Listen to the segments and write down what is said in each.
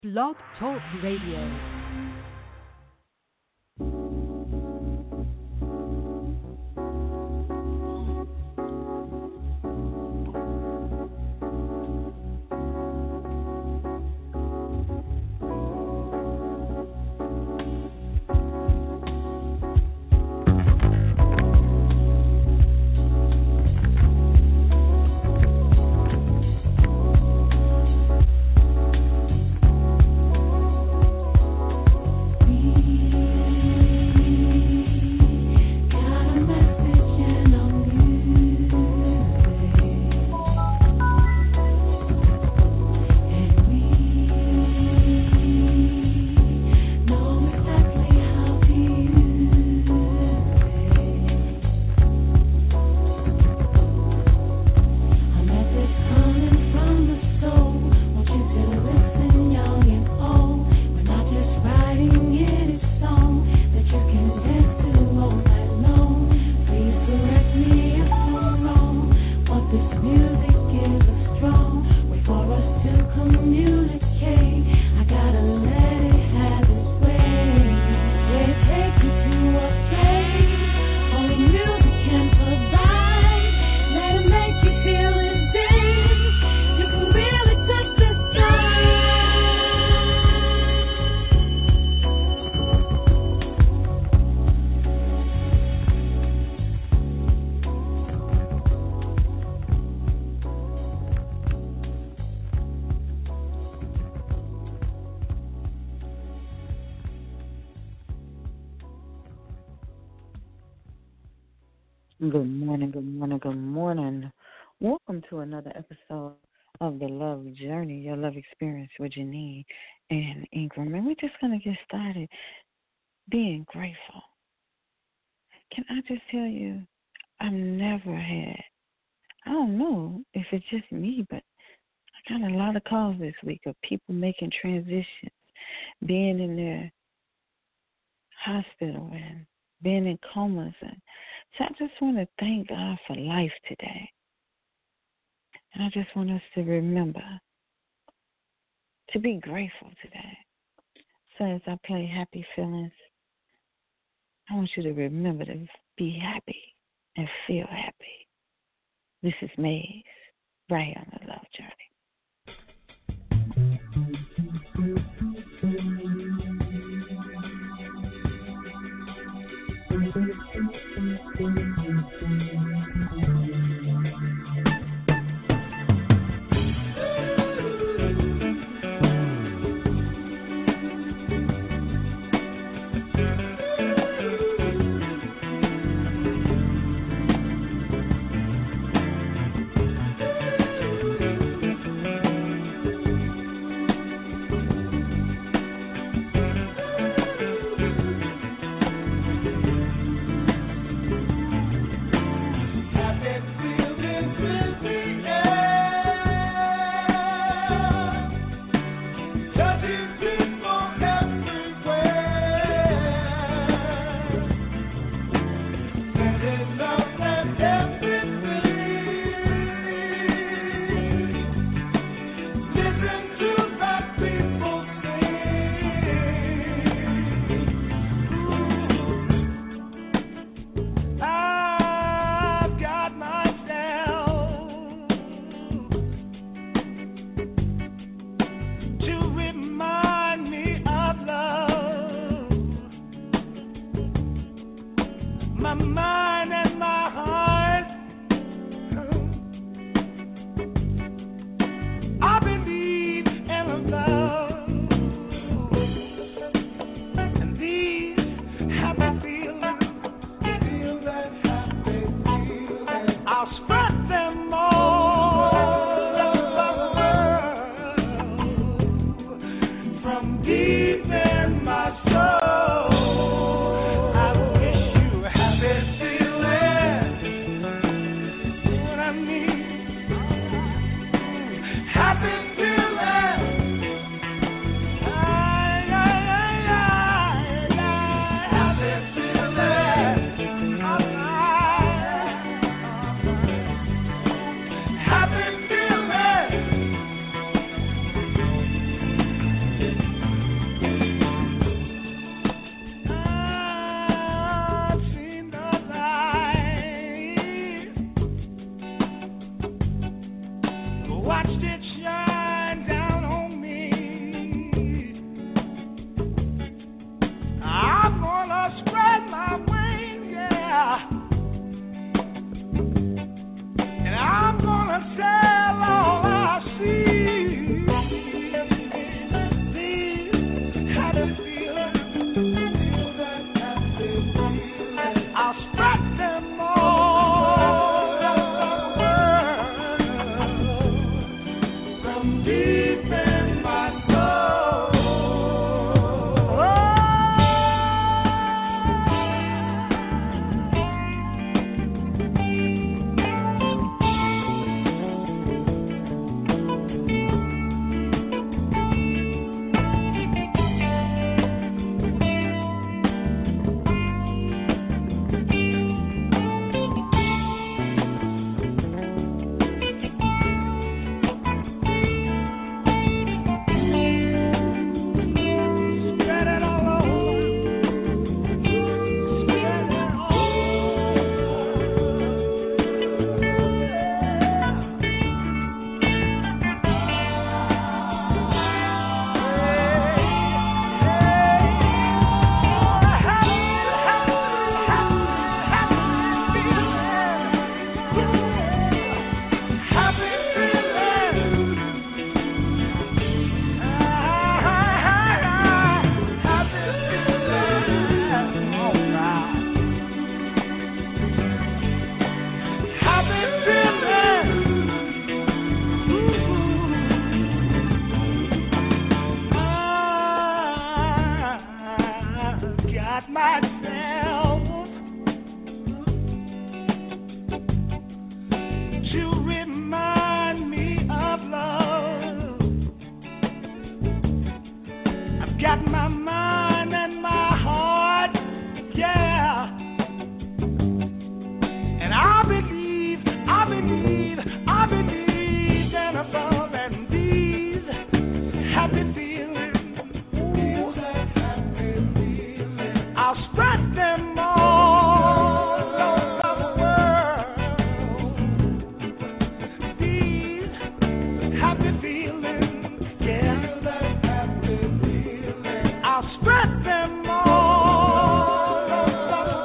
Blog Talk Radio. Good morning, good morning, good morning. Welcome to another episode of The Love Journey, your love experience with Janine and Ingram. And we're just going to get started being grateful. Can I just tell you, I've never had, I don't know if it's just me, but I got a lot of calls this week of people making transitions, being in their hospital and being in comas. And so I just want to thank God for life today. And I just want us to remember to be grateful today. So as I play Happy Feelings, I want you to remember to be happy and feel happy. This is Maze, right here on The Love Journey. myself to remind me of love. I've got my mind and my heart, yeah. And I believe in above and these happy feelings. Ooh, I'll spread them all over the world. These happy feelings, yeah. I'll spread them all over the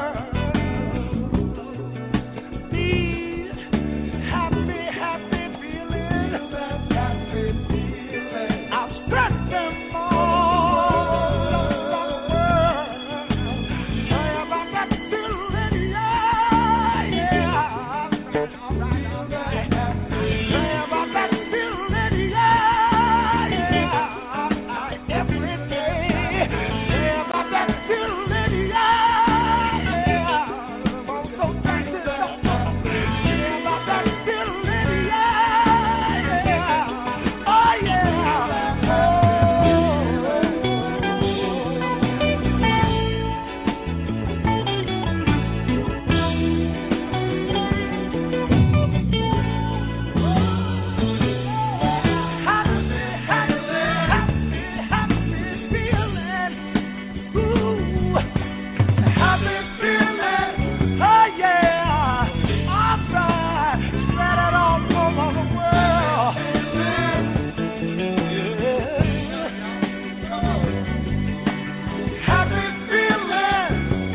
world. These happy feelings, I'll spread them all over the world. Say about that feeling, yeah, yeah. All right. Say about that feeling, yeah, yeah. Every day. Say about that feeling, yeah, yeah. I'm so thankful. Say about that feeling, yeah, yeah. Oh, yeah. Oh. Happy feeling. Ooh, happy feeling. Oh, yeah. All right. Spread it all over the world. Yeah. Happy feeling.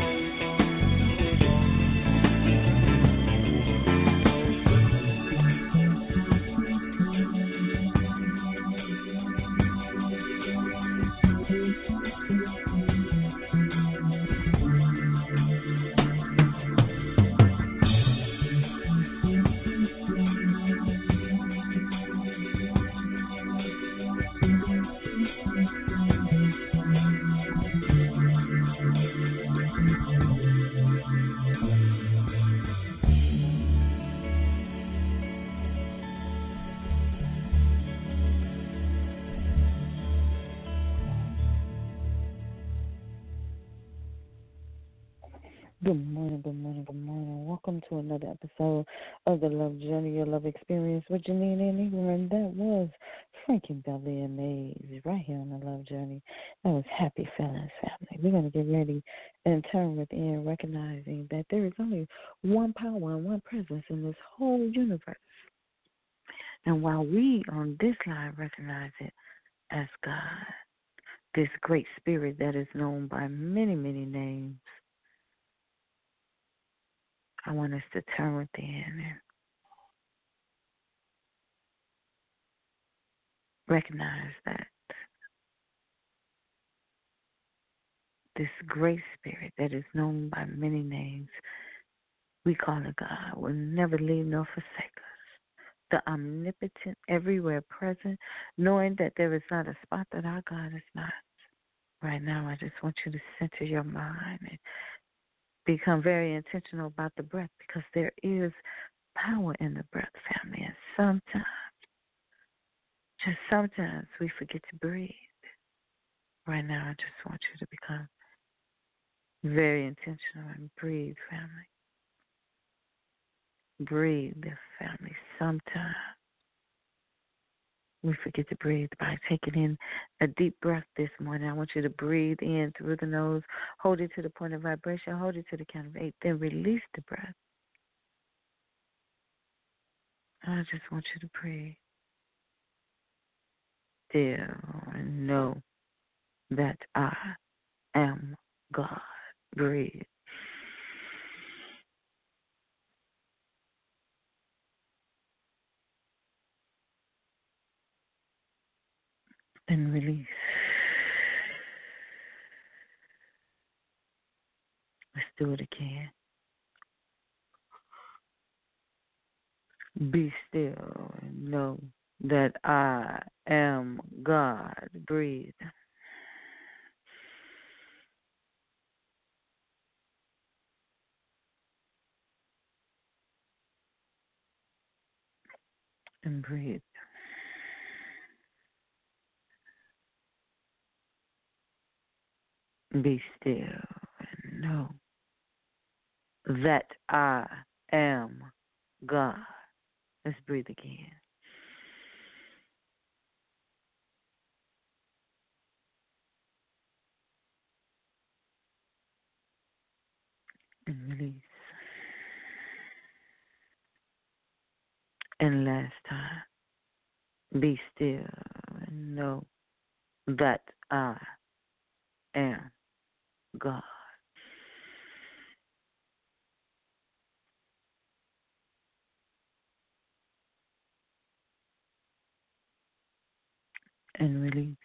Good morning, good morning, good morning. Welcome to another episode of the Love Journey, Your Love Experience with Janine and Ingram. That was Frankie Belly and Maze right here on the Love Journey. That was Happy Feelings, family. We're going to get ready and turn within, recognizing that there is only one power and one presence in this whole universe. And while we on this line recognize it as God, this great spirit that is known by many, many names, I want us to turn within and recognize that this great spirit that is known by many names, we call it God, will never leave nor forsake us. The omnipotent, everywhere present, knowing that there is not a spot that our God is not. Right now, I just want you to center your mind and become very intentional about the breath, because there is power in the breath, family. And sometimes we forget to breathe. Right now, I just want you to become very intentional and breathe, family. Breathe, family. Sometimes we forget to breathe by taking in a deep breath this morning. I want you to breathe in through the nose, hold it to the point of vibration, hold it to the count of 8, then release the breath. I just want you to breathe. Still and know that I am God. Breathe. Then release. Let's do it again. Be still and know that I am God. Breathe. and breathe. Be still and know that I am God. Let's breathe again. And release. And last time, be still and know that I am God. And release.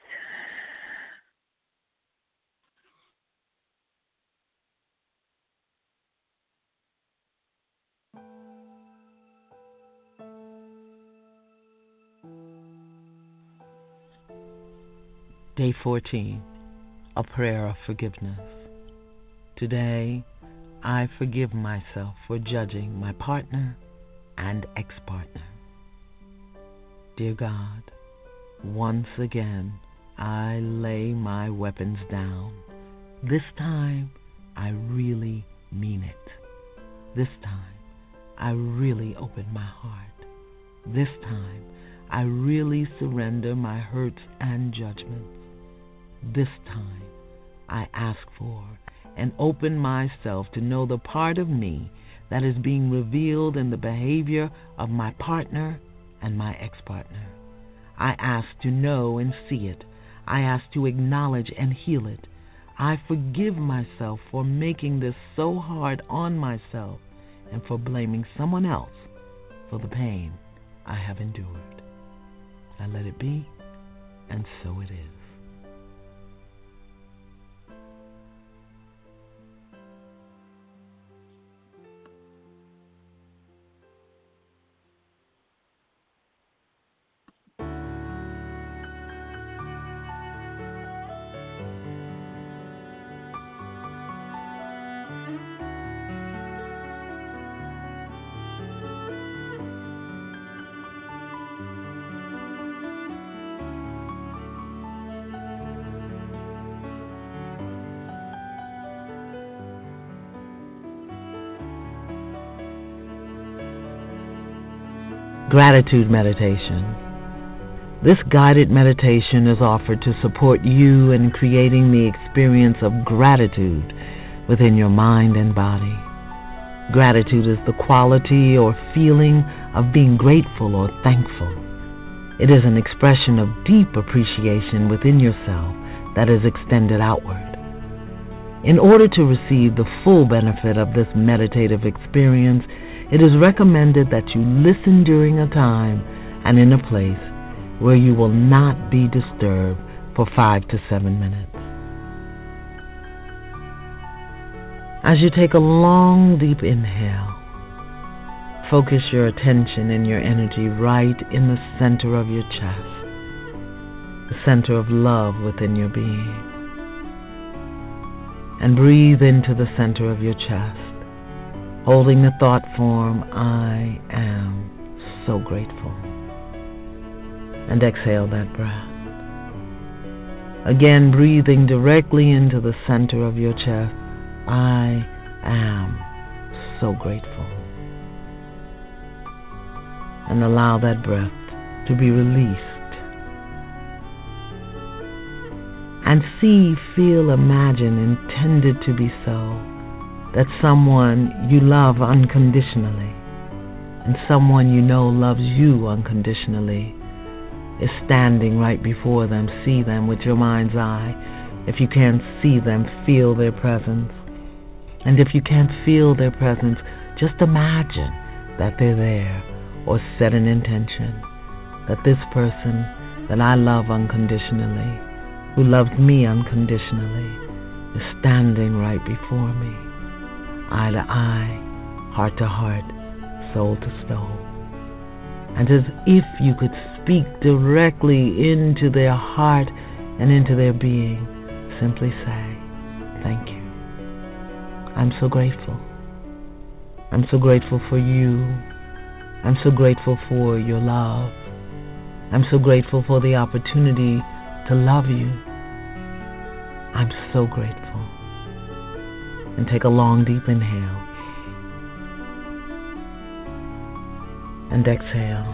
Day 14, a prayer of forgiveness. Today, I forgive myself for judging my partner and ex-partner. Dear God, once again, I lay my weapons down. This time, I really mean it. This time, I really open my heart. This time, I really surrender my hurts and judgments. This time, I ask for and open myself to know the part of me that is being revealed in the behavior of my partner and my ex-partner. I ask to know and see it. I ask to acknowledge and heal it. I forgive myself for making this so hard on myself and for blaming someone else for the pain I have endured. I let it be, and so it is. Gratitude meditation. This guided meditation is offered to support you in creating the experience of gratitude within your mind and body. Gratitude is the quality or feeling of being grateful or thankful. It is an expression of deep appreciation within yourself that is extended outward. In order to receive the full benefit of this meditative experience, it is recommended that you listen during a time and in a place where you will not be disturbed for 5 to 7 minutes. As you take a long, deep inhale, focus your attention and your energy right in the center of your chest, the center of love within your being. And breathe into the center of your chest, holding the thought form, I am so grateful. And exhale that breath. Again, breathing directly into the center of your chest, I am so grateful. And allow that breath to be released. And see, feel, imagine, intended to be so, that someone you love unconditionally and someone you know loves you unconditionally is standing right before them. See them with your mind's eye. If you can't see them, feel their presence. And if you can't feel their presence, just imagine that they're there, or set an intention that this person that I love unconditionally, who loves me unconditionally, is standing right before me, eye to eye, heart to heart, soul to soul. And as if you could speak directly into their heart and into their being, simply say, thank you. I'm so grateful. I'm so grateful for you. I'm so grateful for your love. I'm so grateful for the opportunity to love you. I'm so grateful. And take a long, deep inhale. And exhale.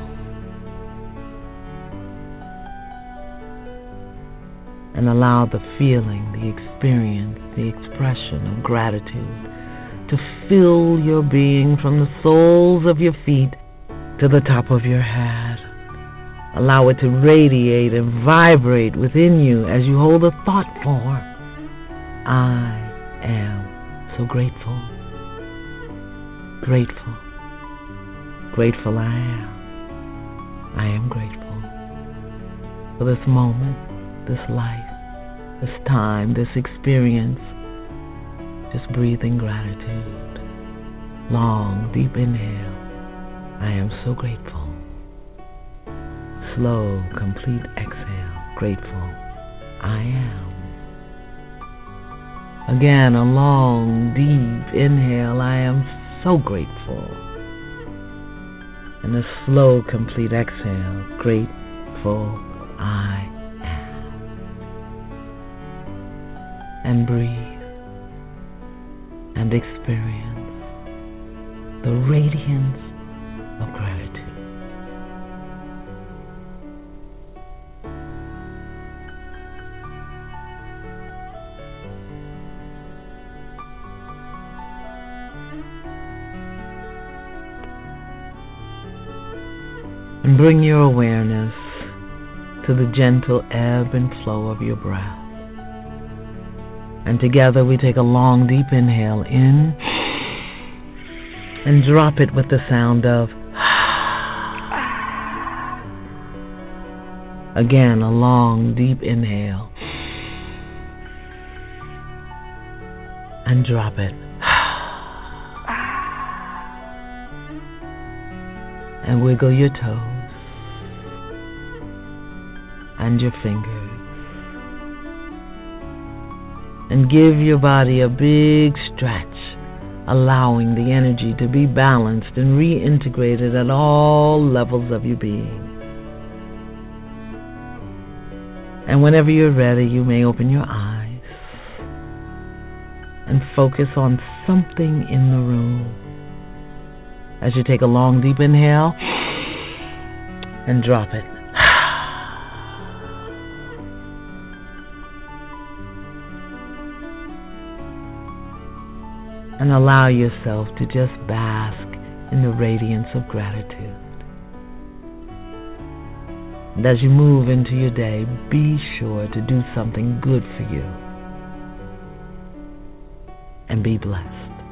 And allow the feeling, the experience, the expression of gratitude to fill your being from the soles of your feet to the top of your head. Allow it to radiate and vibrate within you as you hold a thought form. I am so grateful. Grateful. Grateful I am. I am grateful for this moment, this life, this time, this experience. Just breathe in gratitude. Long, deep inhale. I am so grateful. Slow, complete exhale. Grateful. I am. Again, a long, deep inhale. I am so grateful. And a slow, complete exhale. Grateful. I am. And breathe. And experience the radiance of gratitude. And bring your awareness to the gentle ebb and flow of your breath. And together we take a long, deep inhale in and drop it with the sound of again, a long, deep inhale and drop it. And wiggle your toes and your fingers. And give your body a big stretch, allowing the energy to be balanced and reintegrated at all levels of your being. And whenever you're ready, you may open your eyes and focus on something in the room. As you take a long, deep inhale and drop it. And allow yourself to just bask in the radiance of gratitude. And as you move into your day, be sure to do something good for you. And be blessed.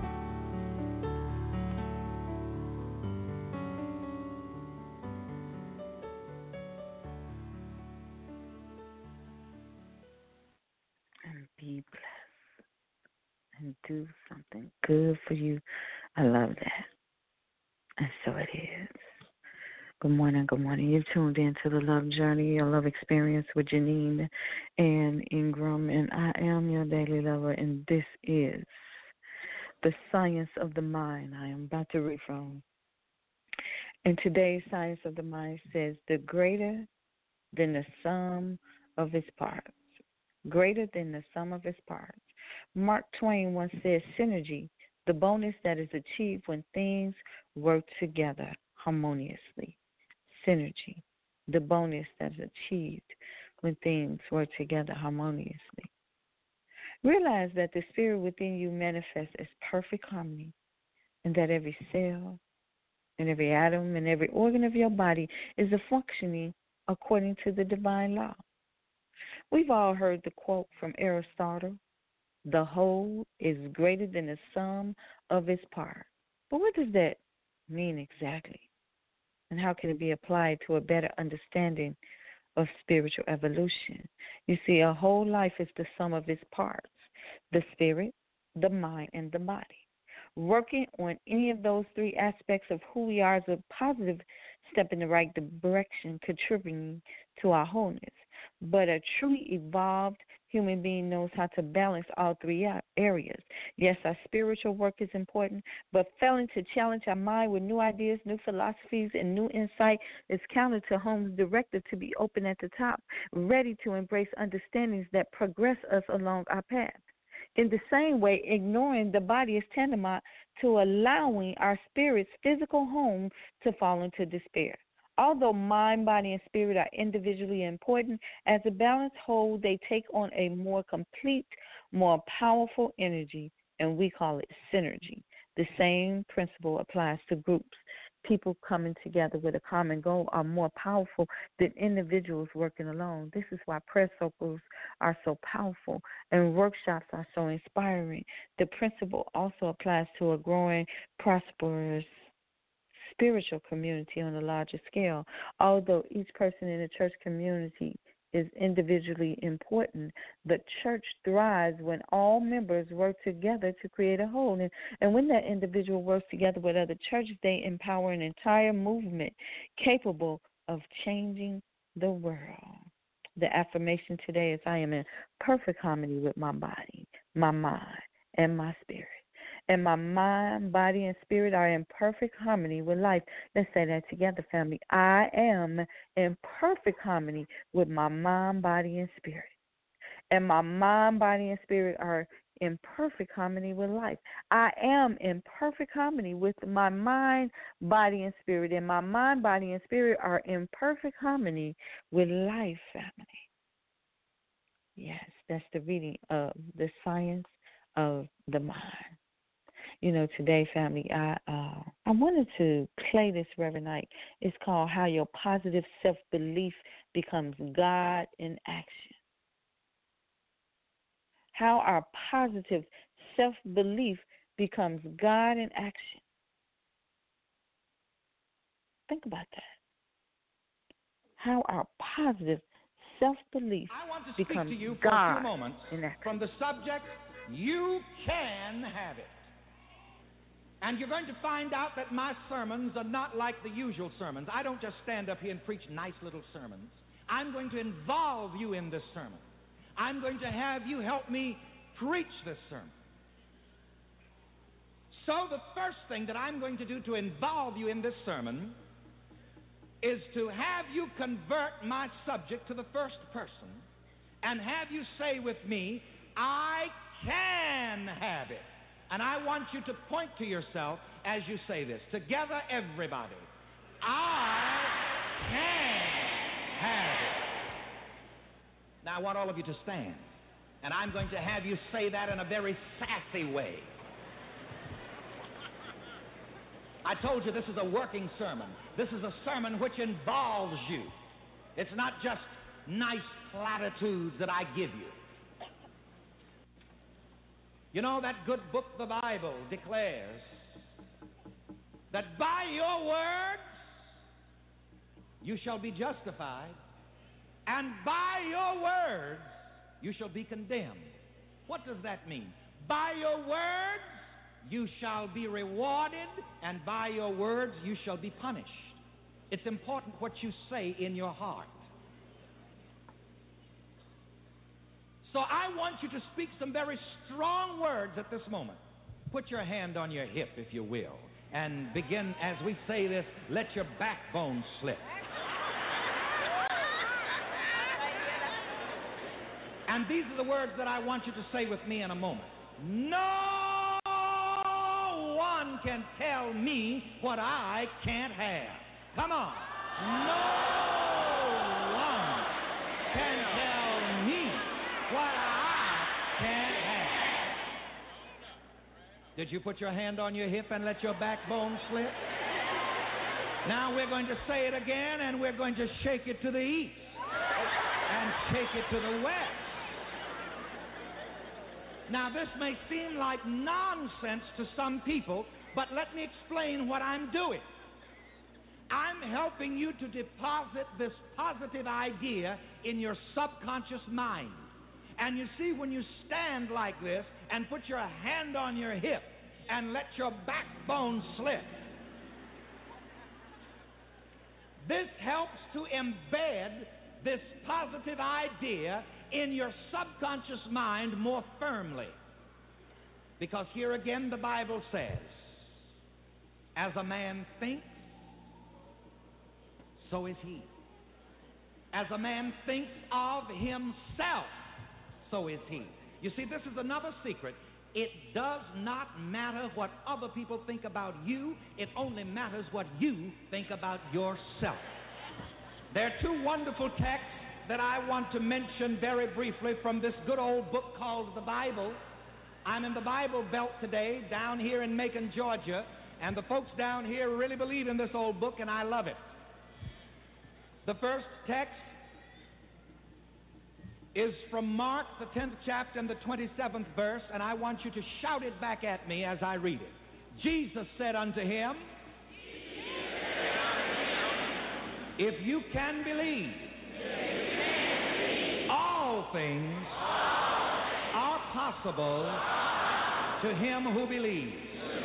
And be blessed. And do something good for you. I love that. And so it is. Good morning, good morning. You've tuned in to the Love Journey, your love experience with Janine and Ingram. And I am your daily lover, and this is the Science of the Mind. I am about to read from. And today's Science of the Mind says, the greater than the sum of its parts. Greater than the sum of its parts. Mark Twain once said, synergy, the bonus that is achieved when things work together harmoniously. Synergy, the bonus that is achieved when things work together harmoniously. Realize that the spirit within you manifests as perfect harmony, and that every cell and every atom and every organ of your body is functioning according to the divine law. We've all heard the quote from Aristotle, the whole is greater than the sum of its parts. But what does that mean exactly? And how can it be applied to a better understanding of spiritual evolution? You see, a whole life is the sum of its parts, the spirit, the mind, and the body. Working on any of those three aspects of who we are is a positive step in the right direction, contributing to our wholeness. But a truly evolved human being knows how to balance all three areas. Yes, our spiritual work is important, but failing to challenge our mind with new ideas, new philosophies, and new insight is counter to Home's directive to be open at the top, ready to embrace understandings that progress us along our path. In the same way, ignoring the body is tantamount to allowing our spirit's physical home to fall into despair. Although mind, body, and spirit are individually important, as a balanced whole, they take on a more complete, more powerful energy, and we call it synergy. The same principle applies to groups. People coming together with a common goal are more powerful than individuals working alone. This is why prayer circles are so powerful and workshops are so inspiring. The principle also applies to a growing, prosperous spiritual community on a larger scale. Although each person in the church community is individually important, the church thrives when all members work together to create a whole. And when that individual works together with other churches, they empower an entire movement capable of changing the world. The affirmation today is I am in perfect harmony with my body, my mind, and my spirit. And my mind, body, and spirit are in perfect harmony with life. Let's say that together, family. I am in perfect harmony with my mind, body, and spirit. And my mind, body, and spirit are in perfect harmony with life. I am in perfect harmony with my mind, body, and spirit. And my mind, body, and spirit are in perfect harmony with life, family. Yes, that's the reading of the science of the mind. You know, today, family, I wanted to play this Reverend Knight. It's called How Your Positive Self-Belief Becomes God in Action. How our positive self-belief becomes God in action. Think about that. How our positive self-belief becomes to you God for a few moments in action. From the subject, you can have it. And you're going to find out that my sermons are not like the usual sermons. I don't just stand up here and preach nice little sermons. I'm going to involve you in this sermon. I'm going to have you help me preach this sermon. So the first thing that I'm going to do to involve you in this sermon is to have you convert my subject to the first person and have you say with me, I can have it. And I want you to point to yourself as you say this. Together, everybody. I can have it. Now, I want all of you to stand. And I'm going to have you say that in a very sassy way. I told you this is a working sermon. This is a sermon which involves you. It's not just nice platitudes that I give you. You know, that good book, the Bible, declares that by your words you shall be justified, and by your words you shall be condemned. What does that mean? By your words you shall be rewarded, and by your words you shall be punished. It's important what you say in your heart. So I want you to speak some very strong words at this moment. Put your hand on your hip, if you will, and begin, as we say this, let your backbone slip. And these are the words that I want you to say with me in a moment. No one can tell me what I can't have. Come on. No one can tell me what I can't have. Did you put your hand on your hip and let your backbone slip? Now we're going to say it again, and we're going to shake it to the east and shake it to the west. Now this may seem like nonsense to some people, but let me explain what I'm doing. I'm helping you to deposit this positive idea in your subconscious mind. And you see, when you stand like this and put your hand on your hip and let your backbone slip, this helps to embed this positive idea in your subconscious mind more firmly. Because here again the Bible says, as a man thinks, so is he. As a man thinks of himself, so is he. You see, this is another secret. It does not matter what other people think about you. It only matters what you think about yourself. There are two wonderful texts that I want to mention very briefly from this good old book called the Bible. I'm in the Bible Belt today, down here in Macon, Georgia, and the folks down here really believe in this old book, and I love it. The first text is from Mark, the 10th chapter and the 27th verse, and I want you to shout it back at me as I read it. Jesus said unto him, if you can believe, all things are possible to him who believes.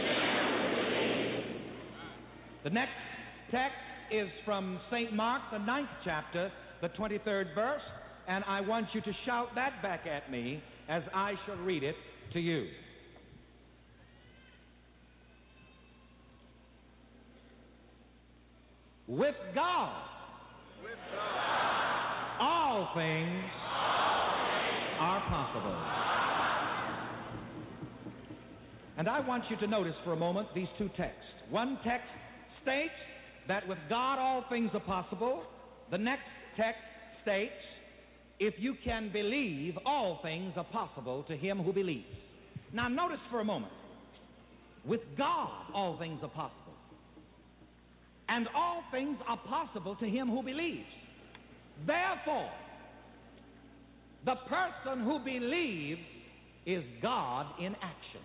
The next text is from St. Mark, the 9th chapter, the 23rd verse, and I want you to shout that back at me as I shall read it to you. With God, all things are possible. And I want you to notice for a moment these two texts. One text states that with God all things are possible. The next text states, if you can believe, all things are possible to him who believes. Now notice for a moment, with God all things are possible. And all things are possible to him who believes. Therefore, the person who believes is God in action.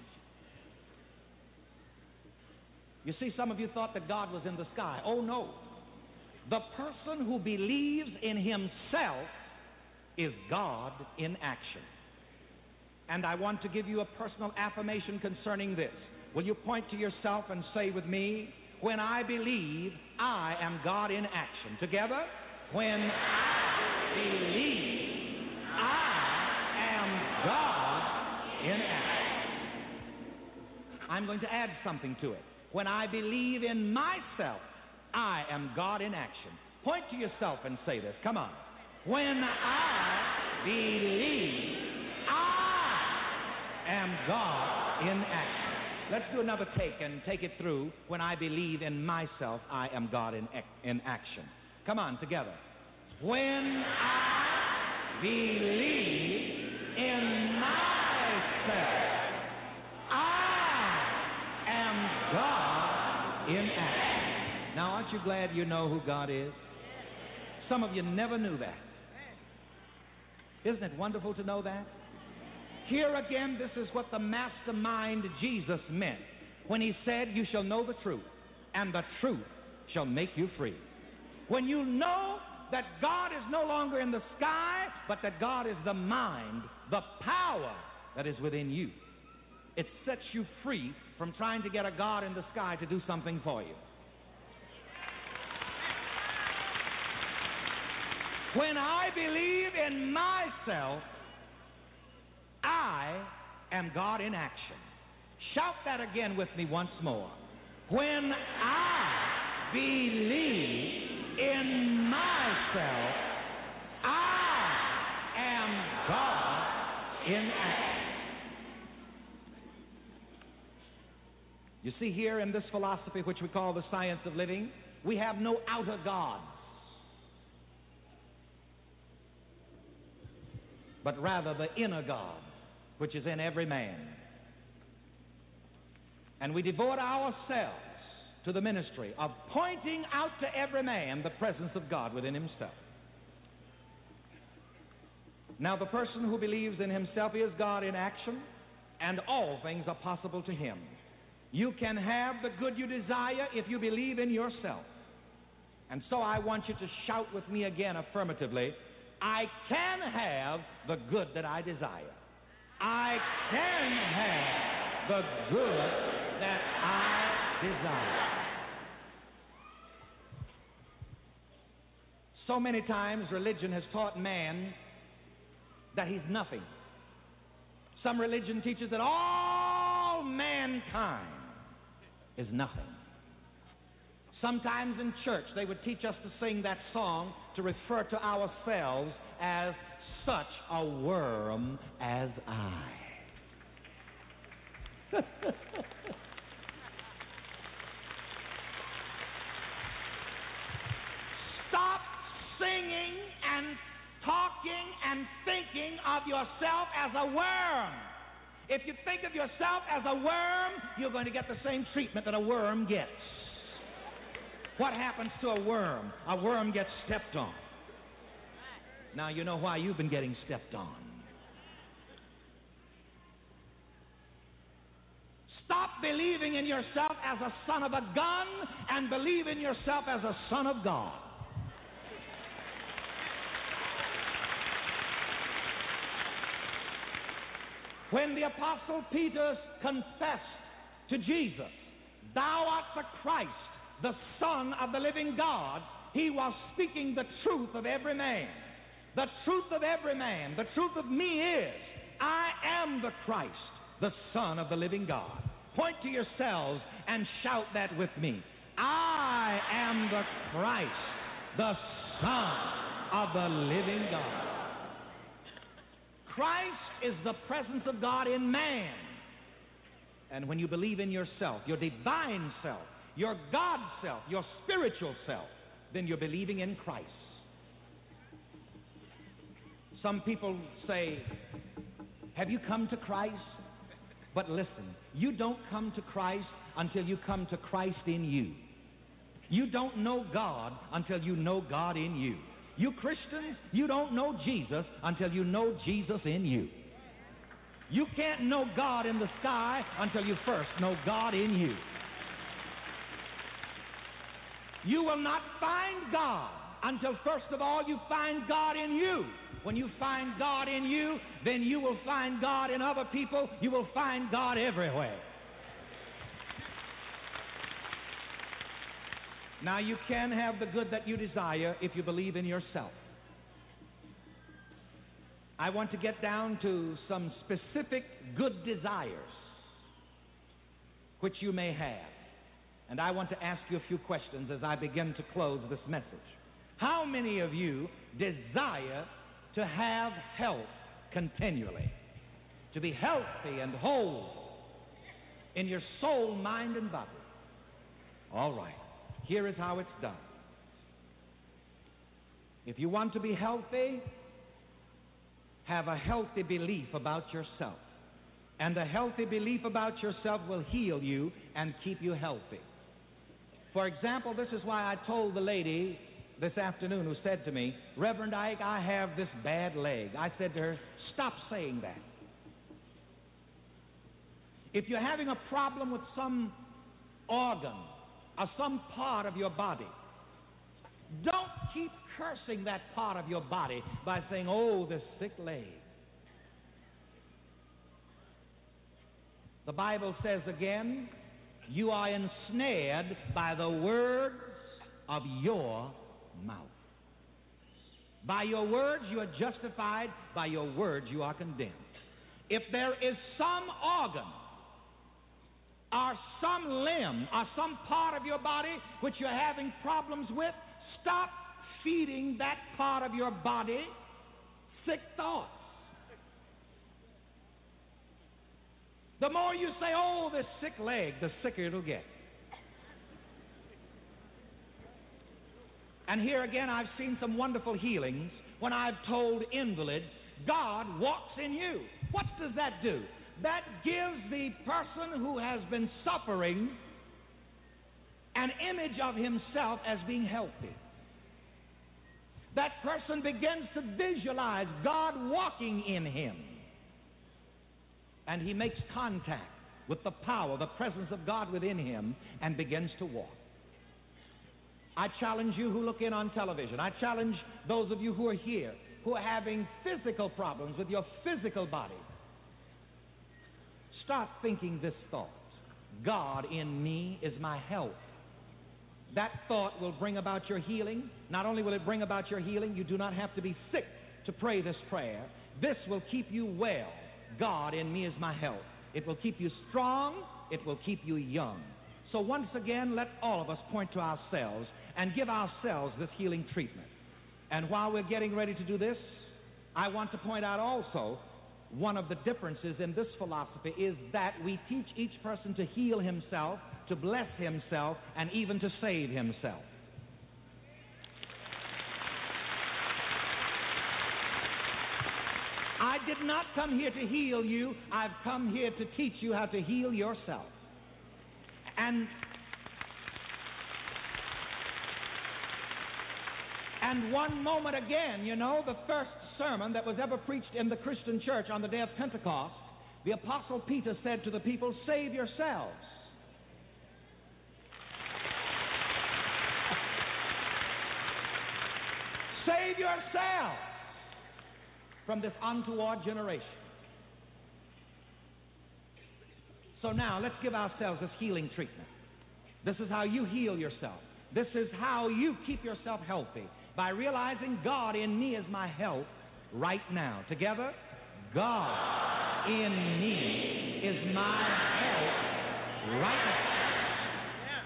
You see, some of you thought that God was in the sky. Oh, no. The person who believes in himself is God in action. And I want to give you a personal affirmation concerning this. Will you point to yourself and say with me, when I believe, I am God in action. Together, when I believe, I am God in action. I'm going to add something to it. When I believe in myself, I am God in action. Point to yourself and say this. Come on. When I believe, I am God in action. Let's do another take and take it through. When I believe in myself, I am God in action. Come on, together. When I believe in myself, I am God in action. Now, aren't you glad you know who God is? Some of you never knew that. Isn't it wonderful to know that? Here again, this is what the mastermind Jesus meant when he said, you shall know the truth, and the truth shall make you free. When you know that God is no longer in the sky, but that God is the mind, the power that is within you, it sets you free from trying to get a God in the sky to do something for you. When I believe in myself, I am God in action. Shout that again with me once more. When I believe in myself, I am God in action. You see, here in this philosophy, which we call the science of living, we have no outer gods, but rather the inner God, which is in every man. And we devote ourselves to the ministry of pointing out to every man the presence of God within himself. Now, the person who believes in himself is God in action, and all things are possible to him. You can have the good you desire if you believe in yourself. And so I want you to shout with me again affirmatively, I can have the good that I desire. I can have the good that I desire. So many times religion has taught man that he's nothing. Some religion teaches that all mankind is nothing. Sometimes in church they would teach us to sing that song to refer to ourselves as such a worm as I. Stop singing and talking and thinking of yourself as a worm. If you think of yourself as a worm, you're going to get the same treatment that a worm gets. What happens to a worm? A worm gets stepped on. Now you know why you've been getting stepped on. Stop believing in yourself as a son of a gun and believe in yourself as a son of God. When the Apostle Peter confessed to Jesus, "Thou art the Christ, the Son of the living God," he was speaking the truth of every man. The truth of every man, the truth of me is, I am the Christ, the Son of the living God. Point to yourselves and shout that with me. I am the Christ, the Son of the living God. Christ is the presence of God in man. And when you believe in yourself, your divine self, your God self, your spiritual self, then you're believing in Christ. Some people say, have you come to Christ? But listen, you don't come to Christ until you come to Christ in you. You don't know God until you know God in you. You Christians, you don't know Jesus until you know Jesus in you. You can't know God in the sky until you first know God in you. You will not find God until first of all you find God in you. When you find God in you, then you will find God in other people. You will find God everywhere. Now, you can have the good that you desire if you believe in yourself. I want to get down to some specific good desires which you may have. And I want to ask you a few questions as I begin to close this message. How many of you desire to have health continually? To be healthy and whole in your soul, mind, and body? All right. Here is how it's done. If you want to be healthy, have a healthy belief about yourself. And a healthy belief about yourself will heal you and keep you healthy. For example, this is why I told the lady this afternoon who said to me, Reverend Ike, I have this bad leg. I said to her, stop saying that. If you're having a problem with some organ or some part of your body, don't keep cursing that part of your body by saying, oh, this sick leg. The Bible says again, you are ensnared by the words of your mouth. By your words you are justified, by your words you are condemned. If there is some organ or some limb or some part of your body which you're having problems with, stop feeding that part of your body sick thoughts. The more you say, oh, this sick leg, the sicker it'll get. And here again, I've seen some wonderful healings when I've told invalids, God walks in you. What does that do? That gives the person who has been suffering an image of himself as being healthy. That person begins to visualize God walking in him. And he makes contact with the power, the presence of God within him, and begins to walk. I challenge you who look in on television. I challenge those of you who are here, who are having physical problems with your physical body. Start thinking this thought. God in me is my health. That thought will bring about your healing. Not only will it bring about your healing, you do not have to be sick to pray this prayer. This will keep you well. God in me is my health. It will keep you strong. It will keep you young. So once again, let all of us point to ourselves and give ourselves this healing treatment. And while we're getting ready to do this, I want to point out also one of the differences in this philosophy is that we teach each person to heal himself, to bless himself, and even to save himself. I did not come here to heal you. I've come here to teach you how to heal yourself. And one moment again, you know, the first sermon that was ever preached in the Christian church on the day of Pentecost, the Apostle Peter said to the people, save yourselves. Save yourselves from this untoward generation. So now, let's give ourselves this healing treatment. This is how you heal yourself. This is how you keep yourself healthy, by realizing God in me is my help right now. Together, God in me is my help right now.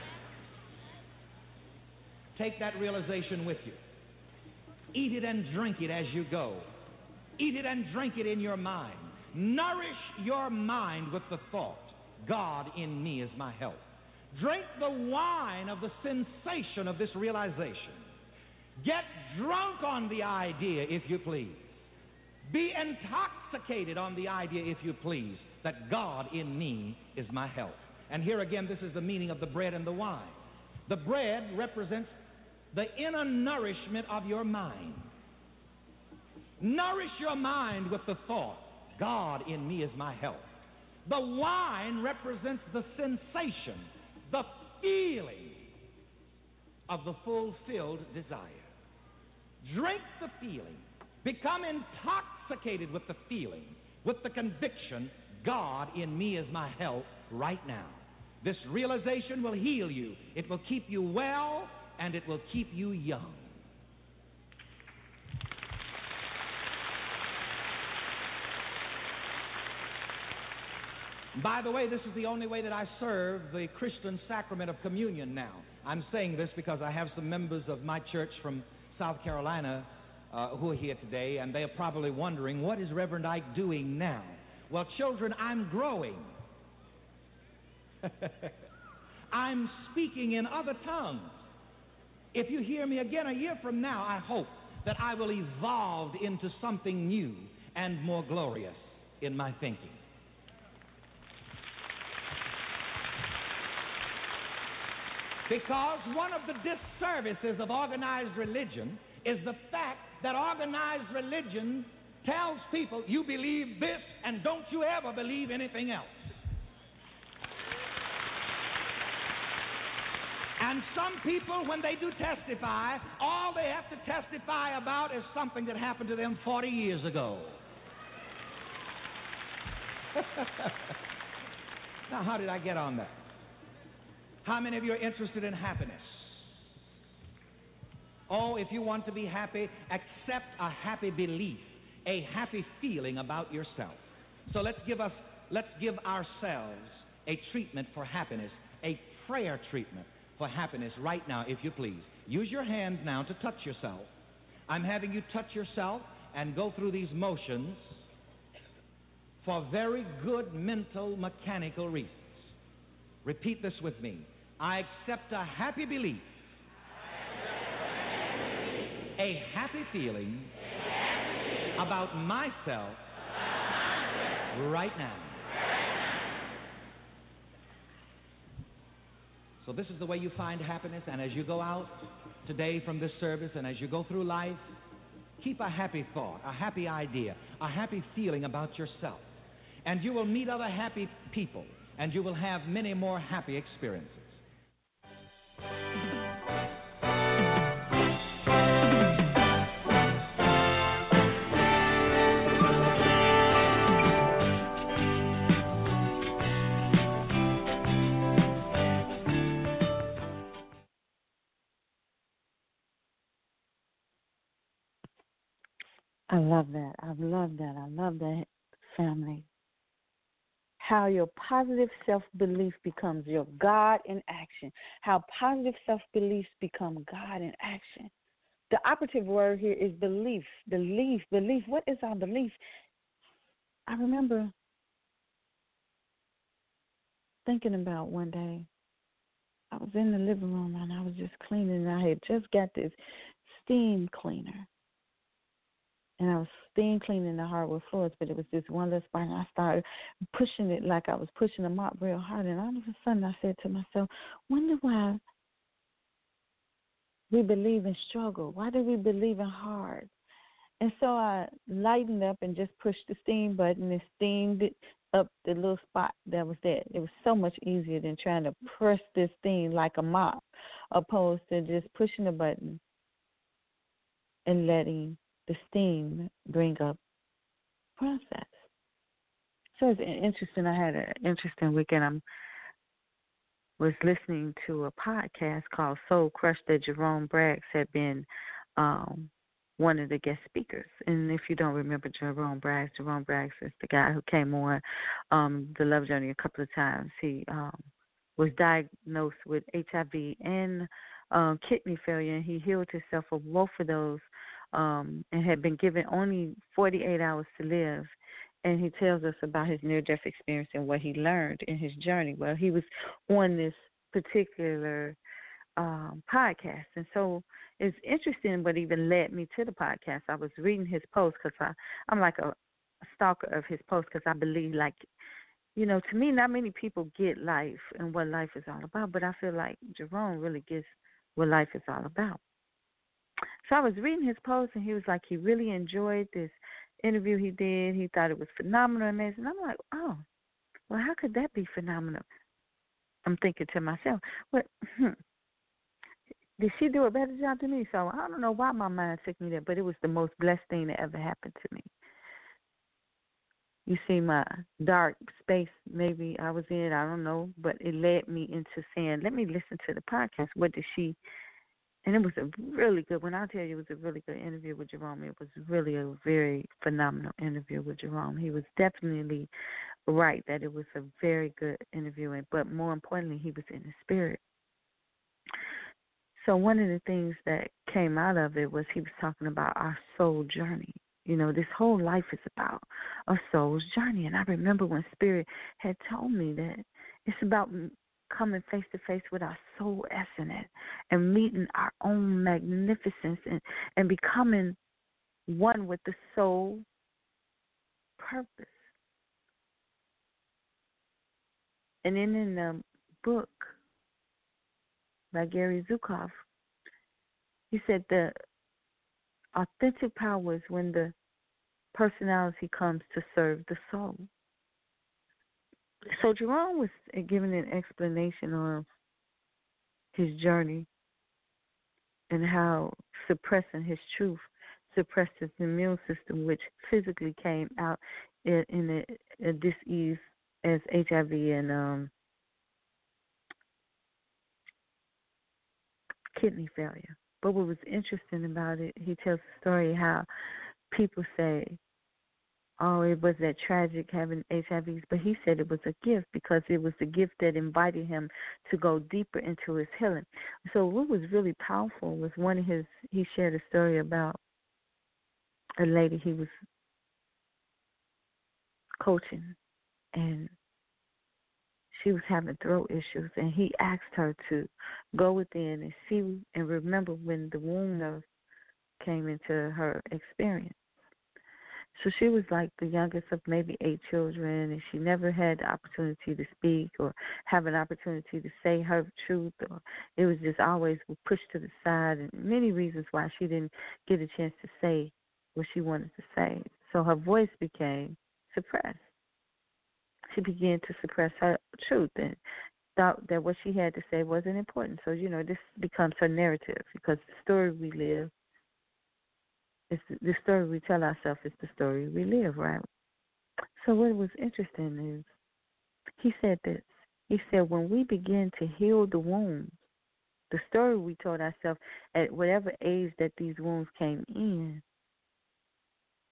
Take that realization with you. Eat it and drink it as you go. Eat it and drink it in your mind. Nourish your mind with the thought, God in me is my help. Drink the wine of the sensation of this realization. Get drunk on the idea, if you please. Be intoxicated on the idea, if you please, that God in me is my help. And here again, this is the meaning of the bread and the wine. The bread represents the inner nourishment of your mind. Nourish your mind with the thought, God in me is my help. The wine represents the sensation, the feeling of the fulfilled desire. Drink the feeling. Become intoxicated with the feeling, with the conviction, God in me is my help right now. This realization will heal you. It will keep you well, and it will keep you young. By the way, this is the only way that I serve the Christian sacrament of communion now. I'm saying this because I have some members of my church from South Carolina who are here today, and they are probably wondering, what is Reverend Ike doing now? Well, children, I'm growing. I'm speaking in other tongues. If you hear me again a year from now, I hope that I will evolve into something new and more glorious in my thinking. Because one of the disservices of organized religion is the fact that organized religion tells people, you believe this and don't you ever believe anything else. And some people, when they do testify, all they have to testify about is something that happened to them 40 years ago. Now, how did I get on that? How many of you are interested in happiness? Oh, if you want to be happy, accept a happy belief, a happy feeling about yourself. So let's give ourselves a treatment for happiness, a prayer treatment for happiness right now, if you please. Use your hands now to touch yourself. I'm having you touch yourself and go through these motions for very good mental, mechanical reasons. Repeat this with me. I accept a happy belief, a happy feeling about myself right now. So this is the way you find happiness, and as you go out today from this service and as you go through life, keep a happy thought, a happy idea, a happy feeling about yourself. And you will meet other happy people, and you will have many more happy experiences. I love that. I love that. I love that, family. How your positive self-belief becomes your God in action. How positive self-beliefs become God in action. The operative word here is belief. Belief. Belief. What is our belief? I remember thinking about one day, I was in the living room and I was just cleaning. And I had just got this steam cleaner. And I was steam cleaning the hardwood floors, but it was this one little spot. And I started pushing it like I was pushing a mop real hard. And all of a sudden I said to myself, wonder why we believe in struggle. Why do we believe in hard? And so I lightened up and just pushed the steam button and steamed it up the little spot that was there. It was so much easier than trying to press this thing like a mop, opposed to just pushing the button and letting the steam bring up process. So it's interesting. I had an interesting weekend. I was listening to a podcast called Soul Crush that Jerome Braggs had been one of the guest speakers. And if you don't remember Jerome Braggs is the guy who came on the Love Journey a couple of times. He was diagnosed with HIV and kidney failure, and he healed himself of both of those and had been given only 48 hours to live. And he tells us about his near-death experience and what he learned in his journey. Well, he was on this particular podcast. And so it's interesting what even led me to the podcast. I was reading his post because I'm like a stalker of his post because I believe, like, you know, to me, not many people get life and what life is all about, but I feel like Jerome really gets what life is all about. So I was reading his post, and he was like, he really enjoyed this interview he did. He thought it was phenomenal, amazing. I'm like, oh, well, how could that be phenomenal? I'm thinking to myself, well, did she do a better job than me? So I don't know why my mind took me there, but it was the most blessed thing that ever happened to me. You see my dark space maybe I was in, I don't know, but it led me into saying, let me listen to the podcast. What did she, and it was a really good one. I'll tell you, it was a really good interview with Jerome. It was really a very phenomenal interview with Jerome. He was definitely right that it was a very good interview, but more importantly, he was in the spirit. So one of the things that came out of it was he was talking about our soul journey. You know, this whole life is about a soul's journey. And I remember when Spirit had told me that it's about coming face to face with our soul essence and meeting our own magnificence and becoming one with the soul purpose. And then in the book by Gary Zukav, he said the authentic power is when the personality comes to serve the soul. So Jerome was giving an explanation of his journey and how suppressing his truth suppressed his immune system, which physically came out in a dis-ease as HIV and kidney failure. But what was interesting about it, he tells the story how people say, oh, it was that tragic having HIVs, but he said it was a gift because it was the gift that invited him to go deeper into his healing. So what was really powerful was he shared a story about a lady he was coaching, and she was having throat issues, and he asked her to go within and see and remember when the womb nurse came into her experience. So she was like the youngest of maybe 8 children, and she never had the opportunity to speak or have an opportunity to say her truth. Or it was just always pushed to the side, and many reasons why she didn't get a chance to say what she wanted to say. So her voice became suppressed. She began to suppress her truth and thought that what she had to say wasn't important. So, this becomes her narrative because the story we live, the story we tell ourselves is the story we live, right? So what was interesting is he said this. He said when we begin to heal the wounds, the story we told ourselves at whatever age that these wounds came in,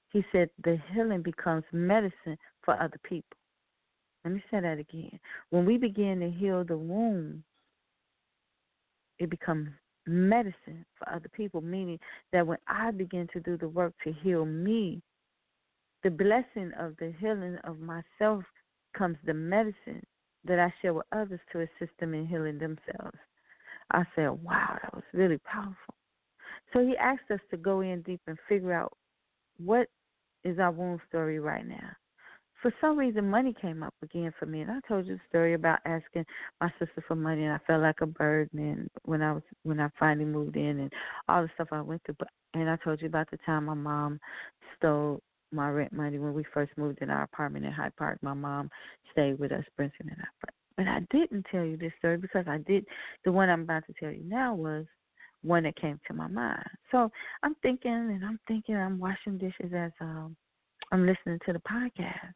He said the healing becomes medicine for other people. Let me say that again. When we begin to heal the wound, it becomes medicine for other people, meaning that when I begin to do the work to heal me, the blessing of the healing of myself comes the medicine that I share with others to assist them in healing themselves. I said, wow, that was really powerful. So he asked us to go in deep and figure out what is our wound story right now. For some reason, money came up again for me, and I told you the story about asking my sister for money, and I felt like a burden. And when I finally moved in, and all the stuff I went through, and I told you about the time my mom stole my rent money when we first moved in our apartment in Hyde Park. My mom stayed with us, Brinson and I. But I didn't tell you this story because I did. The one I'm about to tell you now was one that came to my mind. So I'm thinking, I'm washing dishes as I'm listening to the podcast.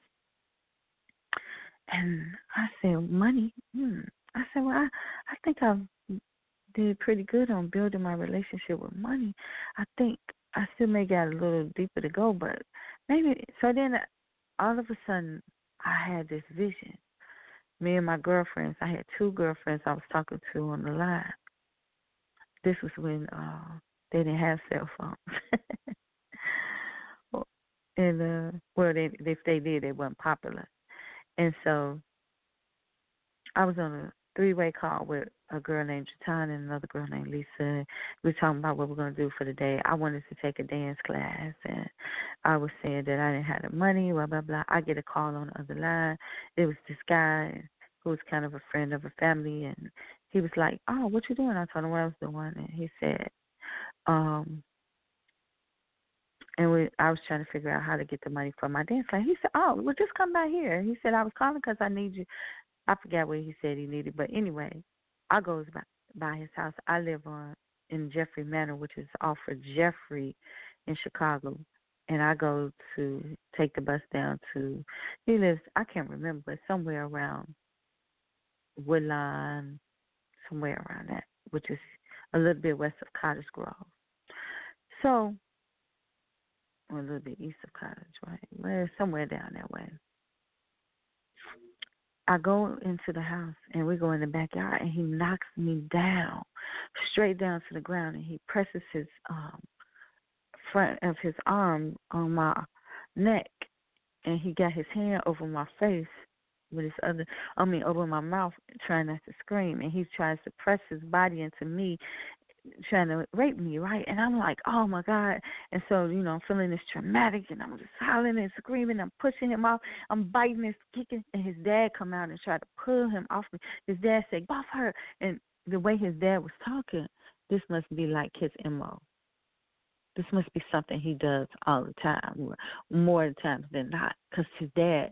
And I said, money. I said, well, I think I did pretty good on building my relationship with money. I think I still may got a little deeper to go, but maybe. So then all of a sudden, I had this vision. Me and my girlfriends, I had two girlfriends I was talking to on the line. This was when they didn't have cell phones. And, well, if they did, they weren't popular. And so I was on a three-way call with a girl named Jatana and another girl named Lisa. We were talking about what we're going to do for the day. I wanted to take a dance class, and I was saying that I didn't have the money, blah, blah, blah. I get a call on the other line. It was this guy who was kind of a friend of a family, and he was like, oh, what you doing? I told him what I was doing, and he said, I was trying to figure out how to get the money for my dance class. He said, oh, well, just come by here. He said, I was calling because I need you. I forgot what he said he needed. But anyway, I goes by his house. I live in Jeffrey Manor, which is off of Jeffrey in Chicago. And I go to take the bus down to, he lives, I can't remember, but somewhere around Woodlawn, somewhere around that, which is a little bit west of Cottage Grove. So, or a little bit east of Cottage, right? Well, somewhere down that way. I go into the house, and we go in the backyard, and he knocks me down, straight down to the ground, and he presses his front of his arm on my neck, and he got his hand over my face with his over my mouth, trying not to scream, and he tries to press his body into me, trying to rape me, right? And I'm like, oh, my God. And so, I'm feeling this traumatic, and I'm just howling and screaming. I'm pushing him off. I'm biting and kicking. And his dad come out and try to pull him off me. His dad said, go off her. And the way his dad was talking, this must be like his MO. This must be something he does all the time, more times than not, because his dad,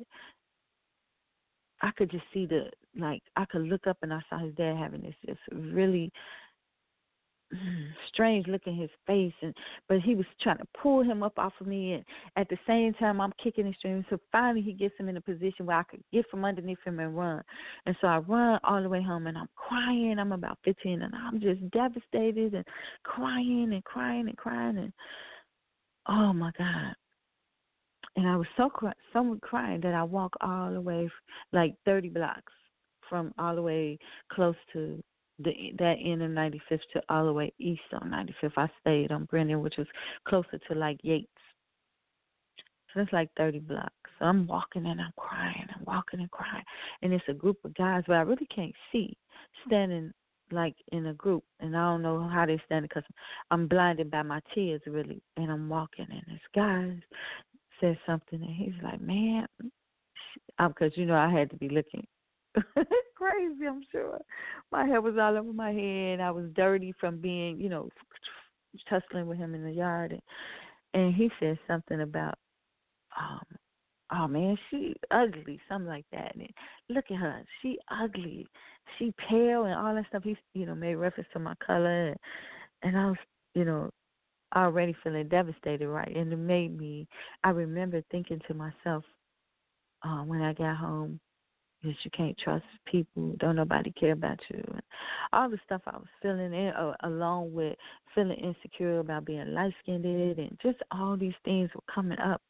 I could just see I could look up and I saw his dad having this just really strange look in his face, but he was trying to pull him up off of me, and at the same time I'm kicking and screaming. So finally he gets him in a position where I could get from underneath him and run. And so I run all the way home, and I'm crying. I'm about 15, and I'm just devastated and crying and crying and crying, and oh my God. And I was so crying that I walked all the way like 30 blocks from all the way close to that end of 95th to all the way east on 95th. I stayed on Brennan, which was closer to like Yates. So it's like 30 blocks. So I'm walking and I'm crying. I'm walking and crying. And it's a group of guys, but I really can't see, standing like in a group. And I don't know how they're standing because I'm blinded by my tears, really. And I'm walking, and this guy said something, and he's like, man, because, I had to be looking crazy, I'm sure. My hair was all over my head. I was dirty from being, tussling with him in the yard. And he said something about, oh, man, she ugly, something like that. And look at her. She ugly. She pale and all that stuff. He, made reference to my color. And I was, already feeling devastated, right? And it made me, I remember thinking to myself when I got home, that you can't trust people, don't nobody care about you. And all the stuff I was feeling, along with feeling insecure about being light-skinned, and just all these things were coming up.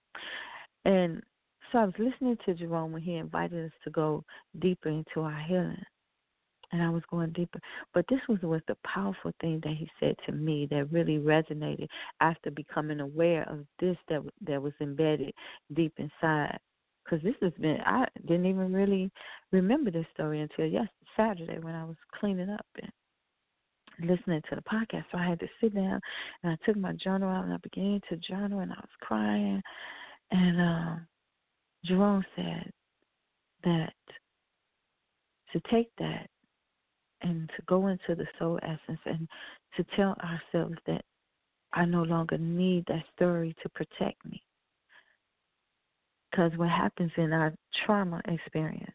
And so I was listening to Jerome when he invited us to go deeper into our healing. And I was going deeper. But this was the powerful thing that he said to me that really resonated after becoming aware of this that was embedded deep inside. Because I didn't even really remember this story until Saturday when I was cleaning up and listening to the podcast. So I had to sit down and I took my journal out and I began to journal and I was crying. And Jerome said that to take that and to go into the soul essence and to tell ourselves that I no longer need that story to protect me. Because what happens in our trauma experience,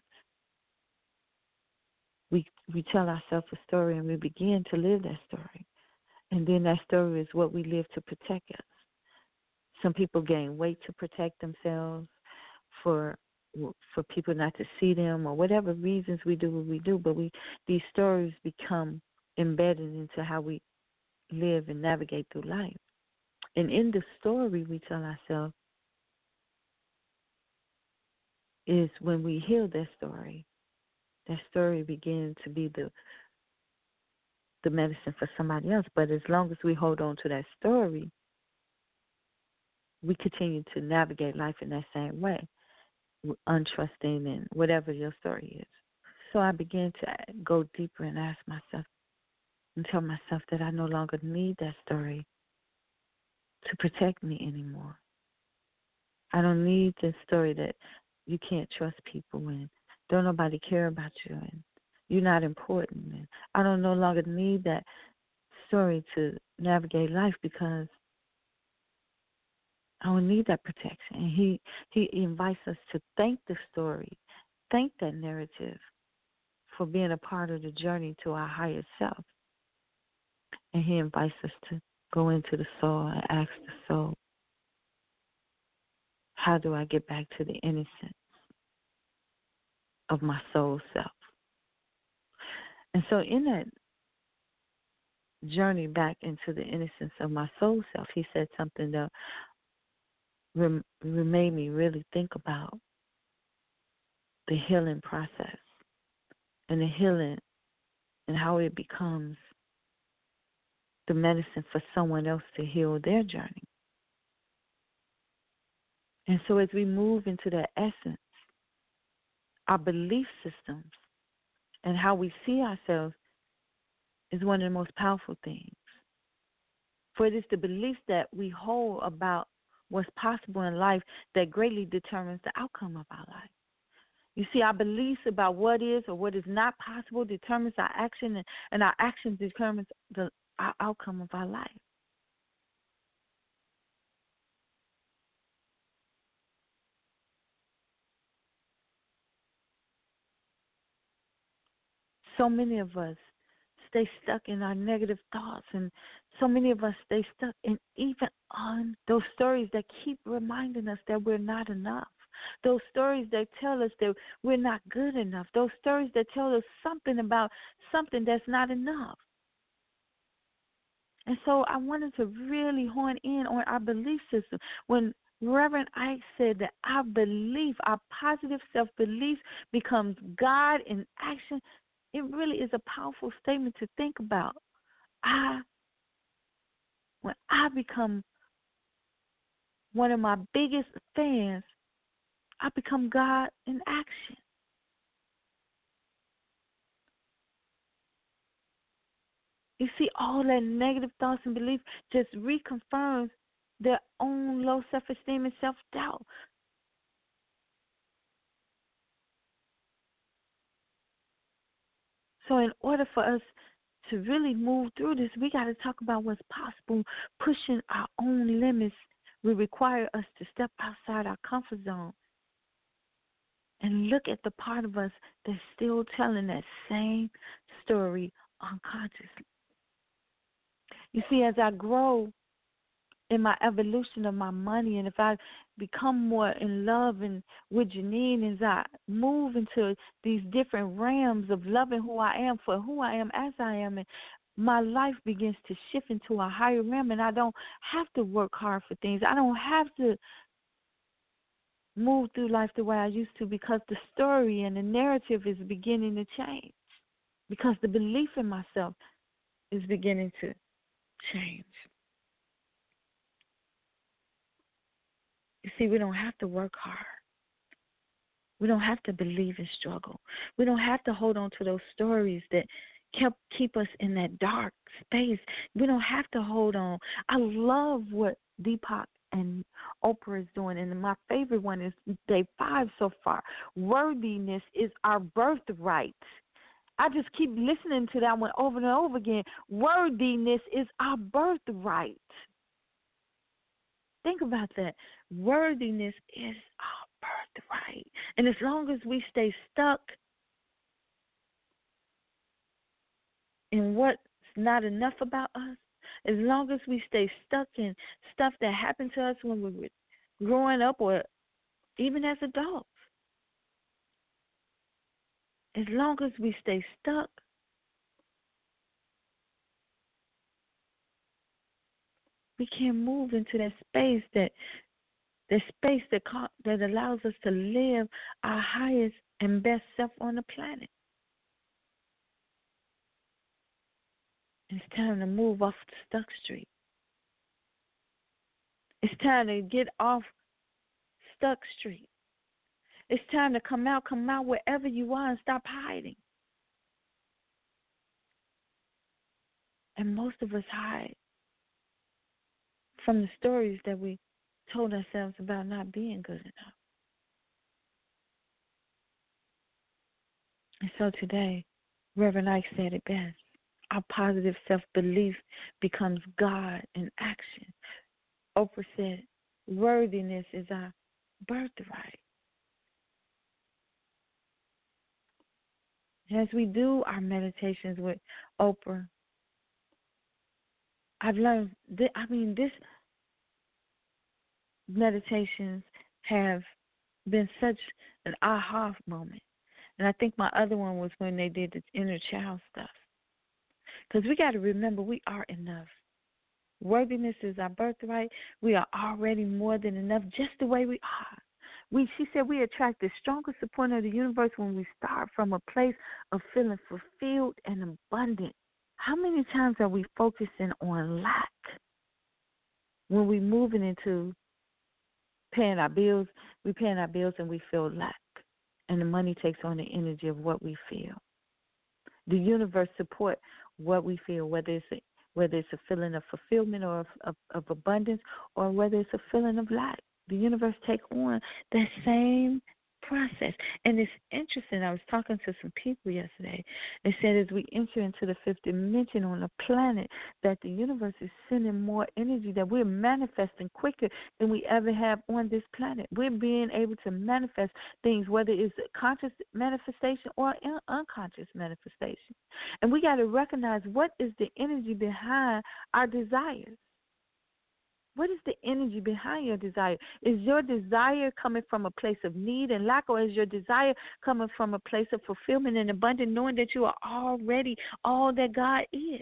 we tell ourselves a story and we begin to live that story. And then that story is what we live to protect us. Some people gain weight to protect themselves, for people not to see them, or whatever reasons we do what we do. But these stories become embedded into how we live and navigate through life. And in the story we tell ourselves is when we heal that story begins to be the medicine for somebody else. But as long as we hold on to that story, we continue to navigate life in that same way, untrusting and whatever your story is. So I began to go deeper and ask myself and tell myself that I no longer need that story to protect me anymore. I don't need this story that you can't trust people and don't nobody care about you and you're not important. And I don't no longer need that story to navigate life because I don't need that protection. And he invites us to thank the story, thank that narrative for being a part of the journey to our higher self. And he invites us to go into the soul and ask the soul, how do I get back to the innocence of my soul self? And so in that journey back into the innocence of my soul self, he said something that made me really think about the healing process and the healing and how it becomes the medicine for someone else to heal their journey. And so as we move into that essence, our belief systems and how we see ourselves is one of the most powerful things. For it is the beliefs that we hold about what's possible in life that greatly determines the outcome of our life. You see, our beliefs about what is or what is not possible determines our action, and our action determines our outcome of our life. So many of us stay stuck in our negative thoughts, and so many of us stay stuck in even on those stories that keep reminding us that we're not enough. Those stories that tell us that we're not good enough. Those stories that tell us something about something that's not enough. And so I wanted to really hone in on our belief system. When Reverend Ike said that our belief, our positive self-belief becomes God in action, it really is a powerful statement to think about. When I become one of my biggest fans, I become God in action. You see, all that negative thoughts and beliefs just reconfirms their own low self-esteem and self-doubt. So in order for us to really move through this, we got to talk about what's possible, pushing our own limits will require us to step outside our comfort zone and look at the part of us that's still telling that same story unconsciously. You see, as I grow in my evolution of my money, and if I become more in love and with Janine, as I move into these different realms of loving who I am for who I am as I am, and my life begins to shift into a higher realm, and I don't have to work hard for things. I don't have to move through life the way I used to because the story and the narrative is beginning to change. Because the belief in myself is beginning to change. You see, we don't have to work hard. We don't have to believe in struggle. We don't have to hold on to those stories that keep us in that dark space. We don't have to hold on. I love what Deepak and Oprah is doing, and my favorite one is day 5 so far. Worthiness is our birthright. I just keep listening to that one over and over again. Worthiness is our birthright. Think about that. Worthiness is our birthright. And as long as we stay stuck in what's not enough about us, as long as we stay stuck in stuff that happened to us when we were growing up or even as adults, as long as we stay stuck, we can't move into that space that allows us to live our highest and best self on the planet. It's time to move off Stuck Street. It's time to get off Stuck Street. It's time to come out wherever you are and stop hiding. And most of us hide from the stories that we told ourselves about not being good enough. And so today, Reverend Ike said it best. Our positive self-belief becomes God in action. Oprah said, worthiness is our birthright. As we do our meditations with Oprah, I've learned this meditations have been such an aha moment. And I think my other one was when they did the inner child stuff. Because we got to remember we are enough. Worthiness is our birthright. We are already more than enough just the way we are. She said we attract the strongest support of the universe when we start from a place of feeling fulfilled and abundant. How many times are we focusing on lack when we're moving into paying our bills? We're paying our bills and we feel lack, and the money takes on the energy of what we feel. The universe supports what we feel, whether it's a feeling of fulfillment or of abundance, or whether it's a feeling of lack. The universe takes on that same process. And it's interesting. I was talking to some people yesterday. They said as we enter into the fifth dimension on the planet, that the universe is sending more energy, that we're manifesting quicker than we ever have on this planet. We're being able to manifest things, whether it's a conscious manifestation or an unconscious manifestation. And we got to recognize what is the energy behind our desires. What is the energy behind your desire? Is your desire coming from a place of need and lack, or is your desire coming from a place of fulfillment and abundance, knowing that you are already all that God is?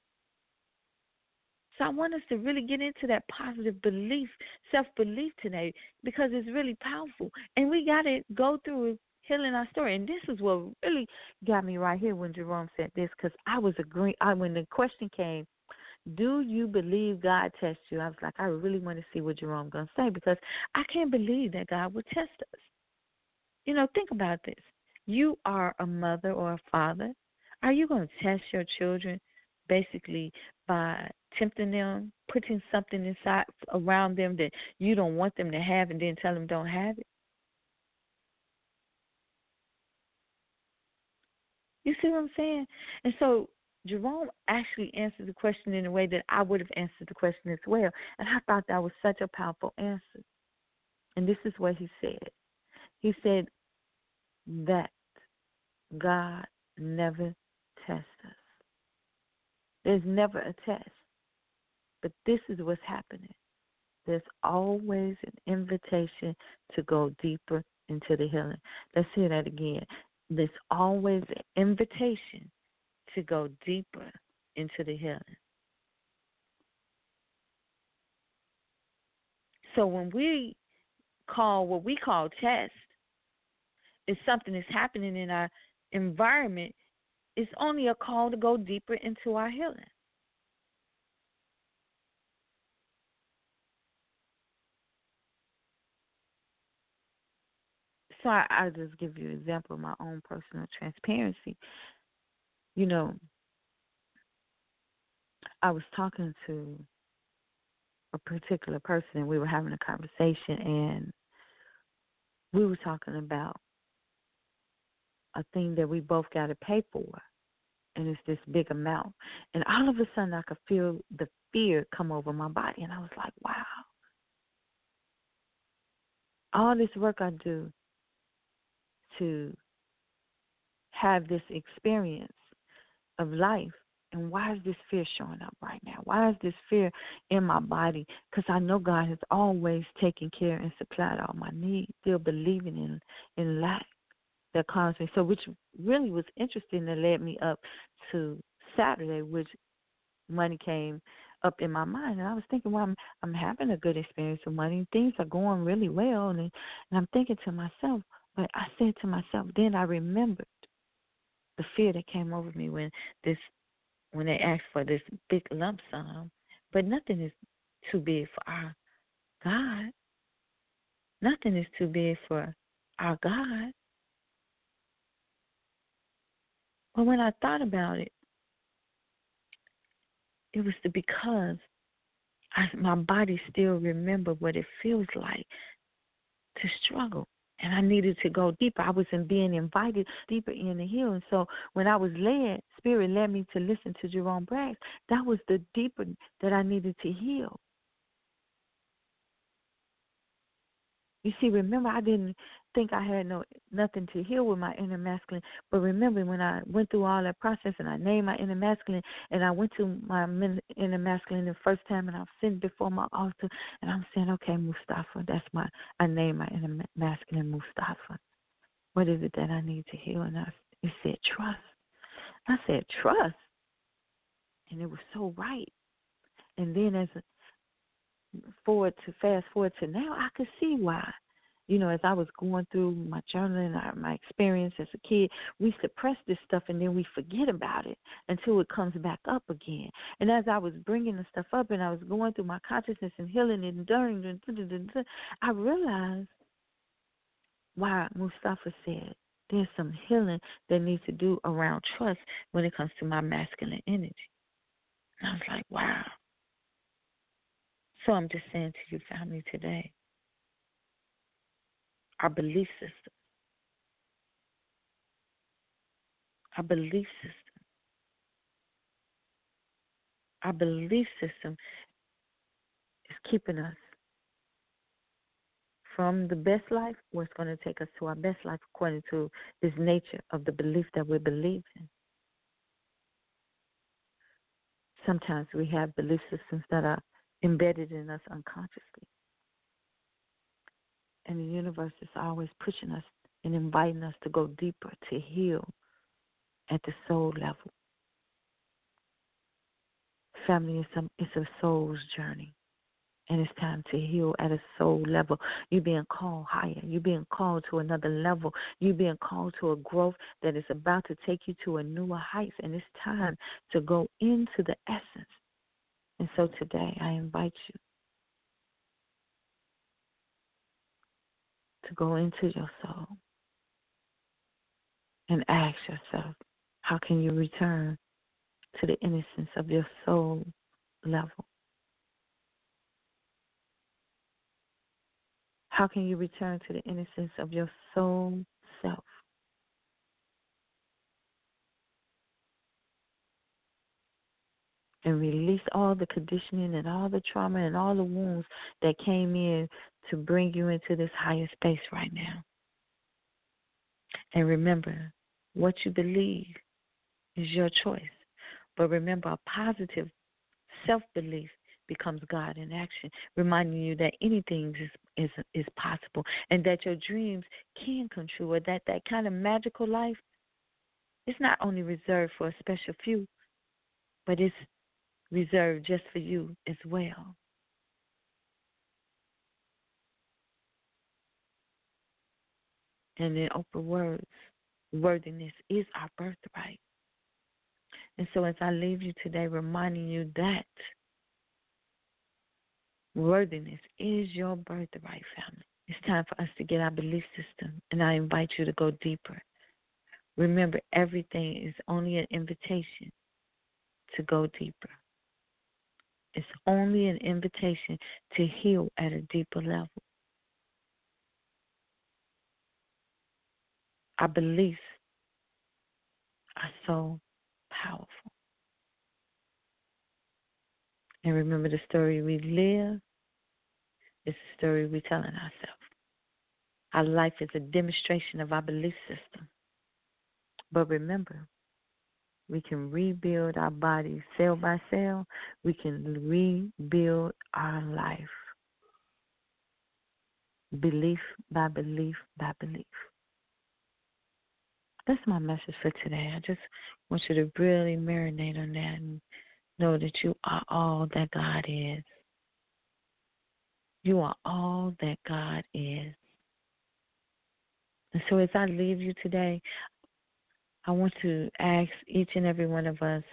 So I want us to really get into that positive belief, self-belief today, because it's really powerful. And we got to go through healing our story. And this is what really got me right here when Jerome said this, because I was agreeing. When the question came, do you believe God tests you? I was like, I really want to see what Jerome's going to say, because I can't believe that God would test us. You know, think about this. You are a mother or a father. Are you going to test your children basically by tempting them, putting something inside around them that you don't want them to have, and then tell them don't have it? You see what I'm saying? And so Jerome actually answered the question in a way that I would have answered the question as well. And I thought that was such a powerful answer. And this is what he said. He said that God never tests us. There's never a test. But this is what's happening. There's always an invitation to go deeper into the healing. Let's hear that again. There's always an invitation to go deeper into the healing. So when we call what we call test. If something is happening in our environment, it's only a call to go deeper into our healing. So I'll just give you an example of my own personal transparency. You know, I was talking to a particular person, and we were having a conversation, and we were talking about a thing that we both got to pay for, and it's this big amount. And all of a sudden, I could feel the fear come over my body, and I was like, wow, all this work I do to have this experience of life, and why is this fear showing up right now? Why is this fear in my body? Because I know God has always taken care and supplied all my needs, still believing in lack that caused me. So which really was interesting, that led me up to Saturday, which money came up in my mind. And I was thinking, well, I'm having a good experience with money. Things are going really well. And I'm thinking to myself, but I said to myself, then I remembered the fear that came over me when they asked for this big lump sum. But nothing is too big for our God. Nothing is too big for our God. But when I thought about it, it was because my body still remembered what it feels like to struggle. And I needed to go deeper. I wasn't being invited deeper in the healing. So when I was led, Spirit led me to listen to Jerome Braggs. That was the deeper that I needed to heal. You see, remember, I didn't think I had nothing to heal with my inner masculine. But remember, when I went through all that process and I named my inner masculine, and I went to my inner masculine the first time, and I was sitting before my altar, and I'm saying, okay, Mustafa, I named my inner masculine Mustafa. What is it that I need to heal? And it said trust. I said trust, and it was so right. And then fast forward to now, I could see why. You know, as I was going through my journaling, my experience as a kid, we suppress this stuff and then we forget about it until it comes back up again. And as I was bringing the stuff up and I was going through my consciousness and healing and enduring, I realized why Mustafa said there's some healing that needs to do around trust when it comes to my masculine energy. And I was like, wow. So I'm just saying to you, family, today, our belief system, our belief system is keeping us from the best life, or it's going to take us to our best life according to this nature of the belief that we believe in. Sometimes we have belief systems that are embedded in us unconsciously. And the universe is always pushing us and inviting us to go deeper, to heal at the soul level. Family, it's a soul's journey. And it's time to heal at a soul level. You're being called higher. You're being called to another level. You're being called to a growth that is about to take you to a newer heights. And it's time to go into the essence. And so today I invite you to go into your soul and ask yourself, how can you return to the innocence of your soul level? How can you return to the innocence of your soul self? And release all the conditioning and all the trauma and all the wounds that came in to bring you into this higher space right now. And remember, what you believe is your choice. But remember, a positive self-belief becomes God in action, reminding you that anything is possible and that your dreams can come true, or that kind of magical life is not only reserved for a special few, but it's reserved just for you as well. And in Oprah words, worthiness is our birthright. And so as I leave you today, reminding you that worthiness is your birthright, family. It's time for us to get our belief system, and I invite you to go deeper. Remember, everything is only an invitation to go deeper. It's only an invitation to heal at a deeper level. Our beliefs are so powerful. And remember, the story we live is the story we're telling ourselves. Our life is a demonstration of our belief system. But remember, we can rebuild our bodies cell by cell. We can rebuild our life belief by belief by belief. That's my message for today. I just want you to really marinate on that and know that you are all that God is. You are all that God is. And so as I leave you today, I want to ask each and every one of us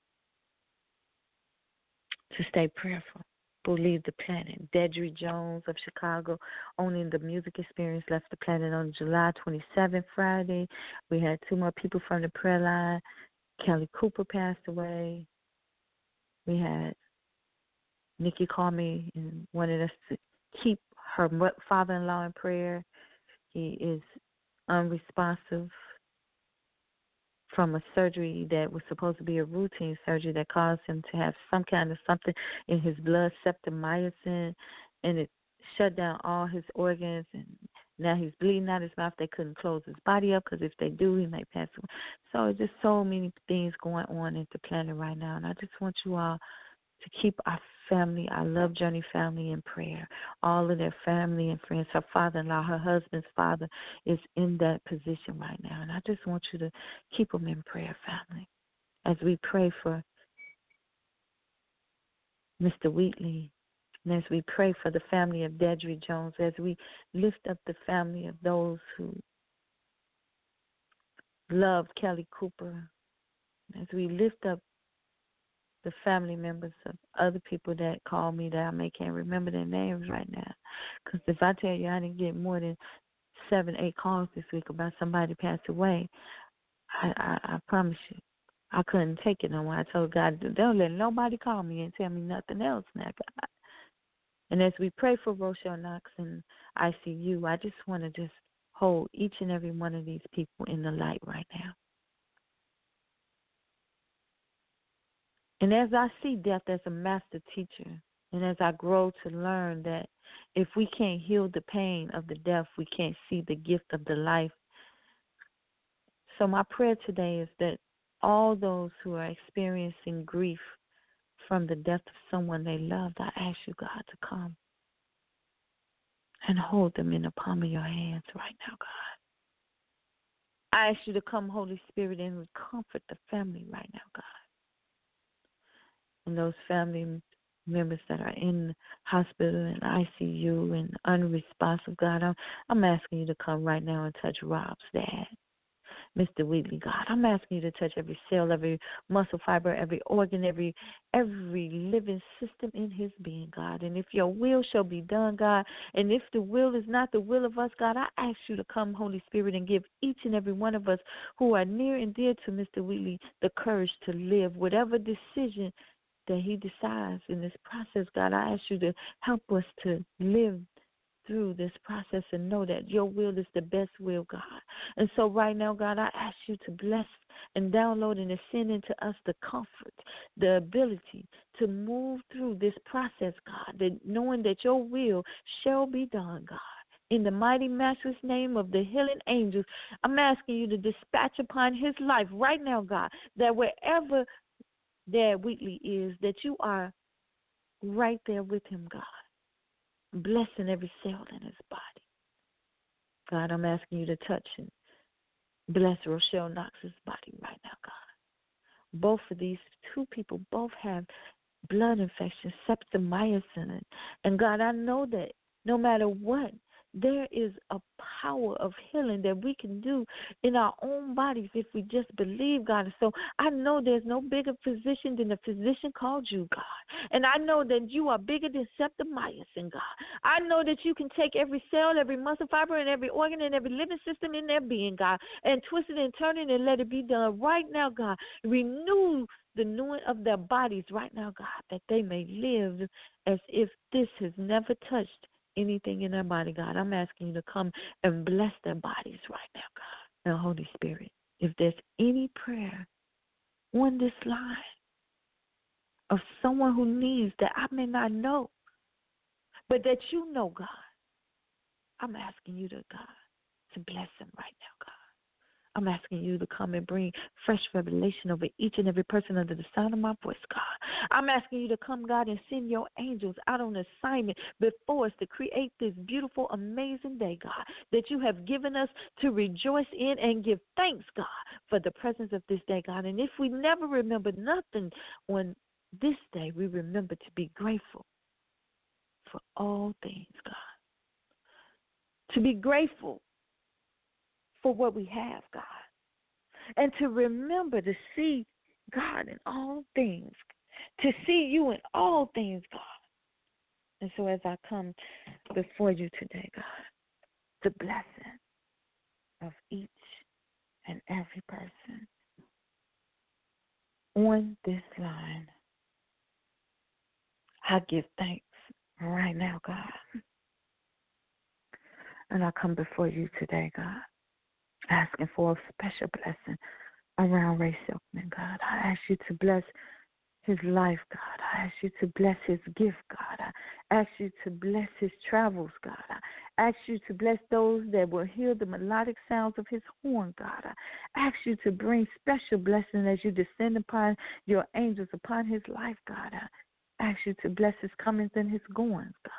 to stay prayerful. Who leave the planet. Dedry Jones of Chicago, owning the music experience, left the planet on July 27th, Friday. We had 2 more people from the prayer line. Kelly Cooper passed away. We had Nikki call me and wanted us to keep her father-in-law in prayer. He is unresponsive from a surgery that was supposed to be a routine surgery that caused him to have some kind of something in his blood, septomycin, and it shut down all his organs, and now he's bleeding out his mouth. They couldn't close his body up because if they do, he may pass away. So it's just so many things going on at the planet right now, and I just want you all to keep our family, our Love Journey family in prayer. All of their family and friends, her father-in-law, her husband's father is in that position right now. And I just want you to keep them in prayer, family, as we pray for Mr. Wheatley, and as we pray for the family of Dedry Jones, as we lift up the family of those who love Kelly Cooper, as we lift up the family members of other people that call me that I can't remember their names right now. Because if I tell you I didn't get more than 7, 8 calls this week about somebody passed away, I promise you, I couldn't take it no more. I told God, don't let nobody call me and tell me nothing else now, God. And as we pray for Rochelle Knox and ICU, I just want to just hold each and every one of these people in the light right now. And as I see death as a master teacher, and as I grow to learn that if we can't heal the pain of the death, we can't see the gift of the life. So my prayer today is that all those who are experiencing grief from the death of someone they loved, I ask you, God, to come and hold them in the palm of your hands right now, God. I ask you to come, Holy Spirit, and comfort the family right now, God. And those family members that are in hospital and ICU and unresponsive, God, I'm asking you to come right now and touch Rob's dad, Mr. Wheatley, God. I'm asking you to touch every cell, every muscle fiber, every organ, every living system in his being, God. And if your will shall be done, God, and if the will is not the will of us, God, I ask you to come, Holy Spirit, and give each and every one of us who are near and dear to Mr. Wheatley the courage to live whatever decision that he decides in this process. God, I ask you to help us to live through this process and know that your will is the best will, God. And so right now, God, I ask you to bless and download and send into us the comfort, the ability to move through this process, God, that knowing that your will shall be done, God. In the mighty, matchless name of the healing angels, I'm asking you to dispatch upon his life right now, God, that wherever Dad Wheatley is, that you are right there with him, God, blessing every cell in his body. God, I'm asking you to touch and bless Rochelle Knox's body right now, God. Both of these 2 people both have blood infection, septomycin. And God, I know that no matter what there is a power of healing that we can do in our own bodies if we just believe, God. So I know there's no bigger physician than the physician called you, God. And I know that you are bigger than septomycin, God. I know that you can take every cell, every muscle fiber, and every organ and every living system in their being, God, and twist it and turn it and let it be done right now, God. Renew the renewing of their bodies right now, God, that they may live as if this has never touched anything in their body, God. I'm asking you to come and bless their bodies right now, God. Now, Holy Spirit, if there's any prayer on this line of someone who needs that I may not know, but that you know, God, I'm asking you to, God, to bless them right now, God. I'm asking you to come and bring fresh revelation over each and every person under the sound of my voice, God. I'm asking you to come, God, and send your angels out on assignment before us to create this beautiful, amazing day, God, that you have given us to rejoice in and give thanks, God, for the presence of this day, God. And if we never remember nothing on this day, we remember to be grateful for all things, God. To be grateful for what we have, God. And to remember to see God in all things, to see you in all things, God. And so as I come before you today, God, the blessing of each and every person on this line, I give thanks right now, God. And I come before you today, God, asking for a special blessing around Ray Silkman, God. I ask you to bless his life, God. I ask you to bless his gift, God. I ask you to bless his travels, God. I ask you to bless those that will hear the melodic sounds of his horn, God. I ask you to bring special blessing as you descend upon your angels upon his life, God. I ask you to bless his comings and his goings, God.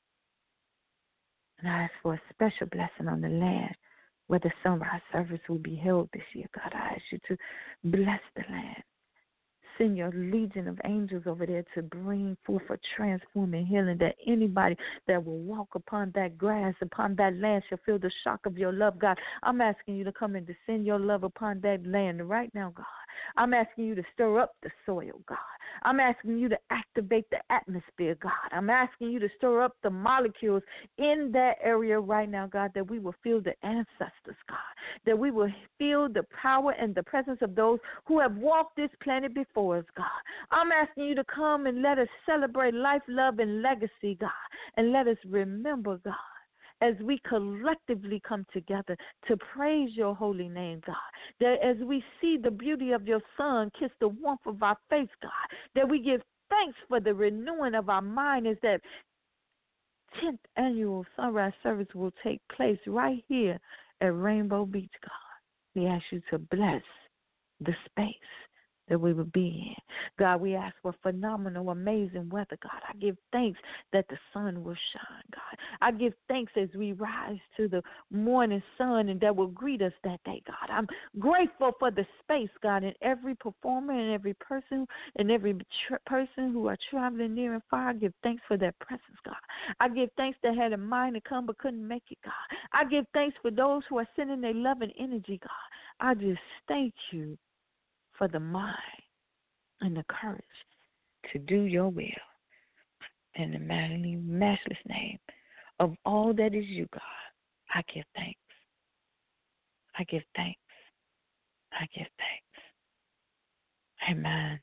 And I ask for a special blessing on the land where the sunrise service will be held this year, God. I ask you to bless the land. Send your legion of angels over there to bring forth a transforming healing, that anybody that will walk upon that grass, upon that land, shall feel the shock of your love, God. I'm asking you to come and descend your love upon that land right now, God. I'm asking you to stir up the soil, God. I'm asking you to activate the atmosphere, God. I'm asking you to stir up the molecules in that area right now, God, that we will feel the ancestors, God, that we will feel the power and the presence of those who have walked this planet before us, God. I'm asking you to come and let us celebrate life, love, and legacy, God, and let us remember, God, as we collectively come together to praise your holy name, God, that as we see the beauty of your Son kiss the warmth of our face, God, that we give thanks for the renewing of our mind, as that 10th annual sunrise service will take place right here at Rainbow Beach, God. We ask you to bless the space that we will be in. God, we ask for phenomenal, amazing weather, God. I give thanks that the sun will shine, God. I give thanks as we rise to the morning sun and that will greet us that day, God. I'm grateful for the space, God, and every performer and every person and every person who are traveling near and far. I give thanks for their presence, God. I give thanks that had a mind to come but couldn't make it, God. I give thanks for those who are sending their love and energy, God. I just thank you for the mind and the courage to do your will. In the mighty, matchless name of all that is you, God, I give thanks. I give thanks. I give thanks. Amen.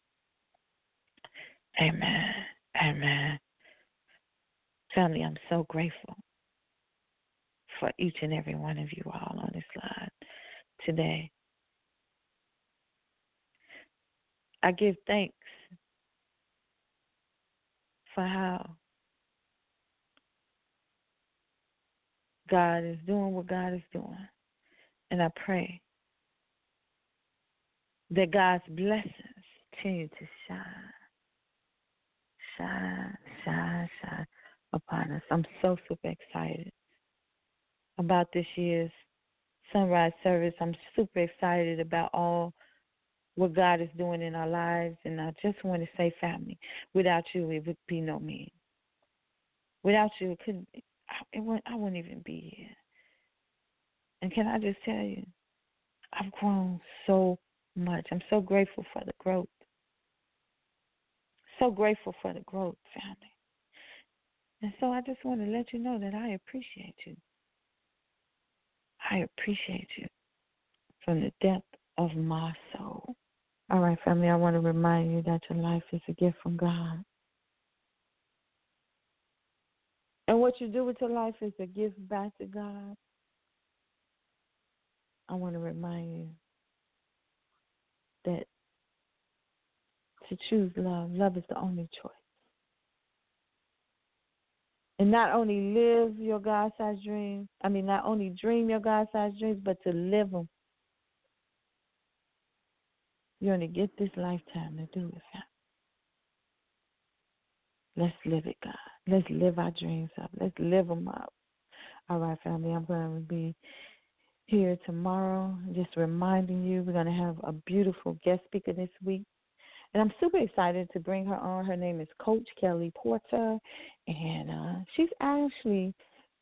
Amen. Amen. Family, I'm so grateful for each and every one of you all on this line today. I give thanks for how God is doing what God is doing. And I pray that God's blessings continue to shine upon us. I'm so super excited about this year's sunrise service. I'm super excited about all what God is doing in our lives. And I just want to say, family, without you, it would be no me. Without you, I wouldn't even be here. And can I just tell you, I've grown so much. I'm so grateful for the growth. So grateful for the growth, family. And so I just want to let you know that I appreciate you. I appreciate you from the depth of my soul. All right, family, I want to remind you that your life is a gift from God. And what you do with your life is a gift back to God. I want to remind you that to choose love, love is the only choice. And not only live your God-sized dreams, not only dream your God-sized dreams, but to live them. You only get this lifetime to do it, family. Let's live it, God. Let's live our dreams up. Let's live them up. All right, family, I'm going to be here tomorrow, just reminding you we're going to have a beautiful guest speaker this week. And I'm super excited to bring her on. Her name is Coach Kelly Porter, and she's actually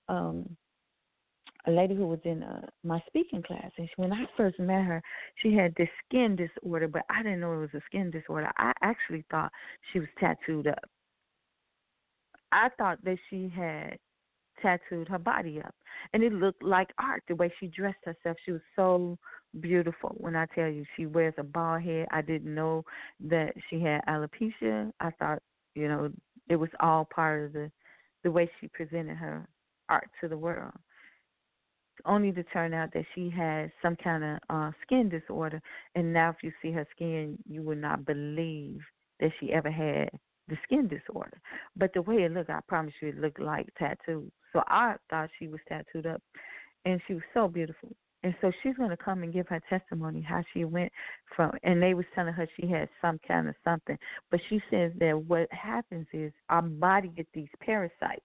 a lady who was in my speaking class. And when I first met her, she had this skin disorder, but I didn't know it was a skin disorder. I actually thought she was tattooed up. I thought that she had tattooed her body up, and it looked like art the way she dressed herself. She was so beautiful. When I tell you she wears a bald head, I didn't know that she had alopecia. I thought, it was all part of the way she presented her art to the world, only to turn out that she had some kind of skin disorder. And now if you see her skin, you would not believe that she ever had the skin disorder. But the way it looked, I promise you, it looked like tattoos. So I thought she was tattooed up, and she was so beautiful. And so she's going to come and give her testimony how she went from, and they was telling her she had some kind of something. But she says that what happens is our body gets these parasites,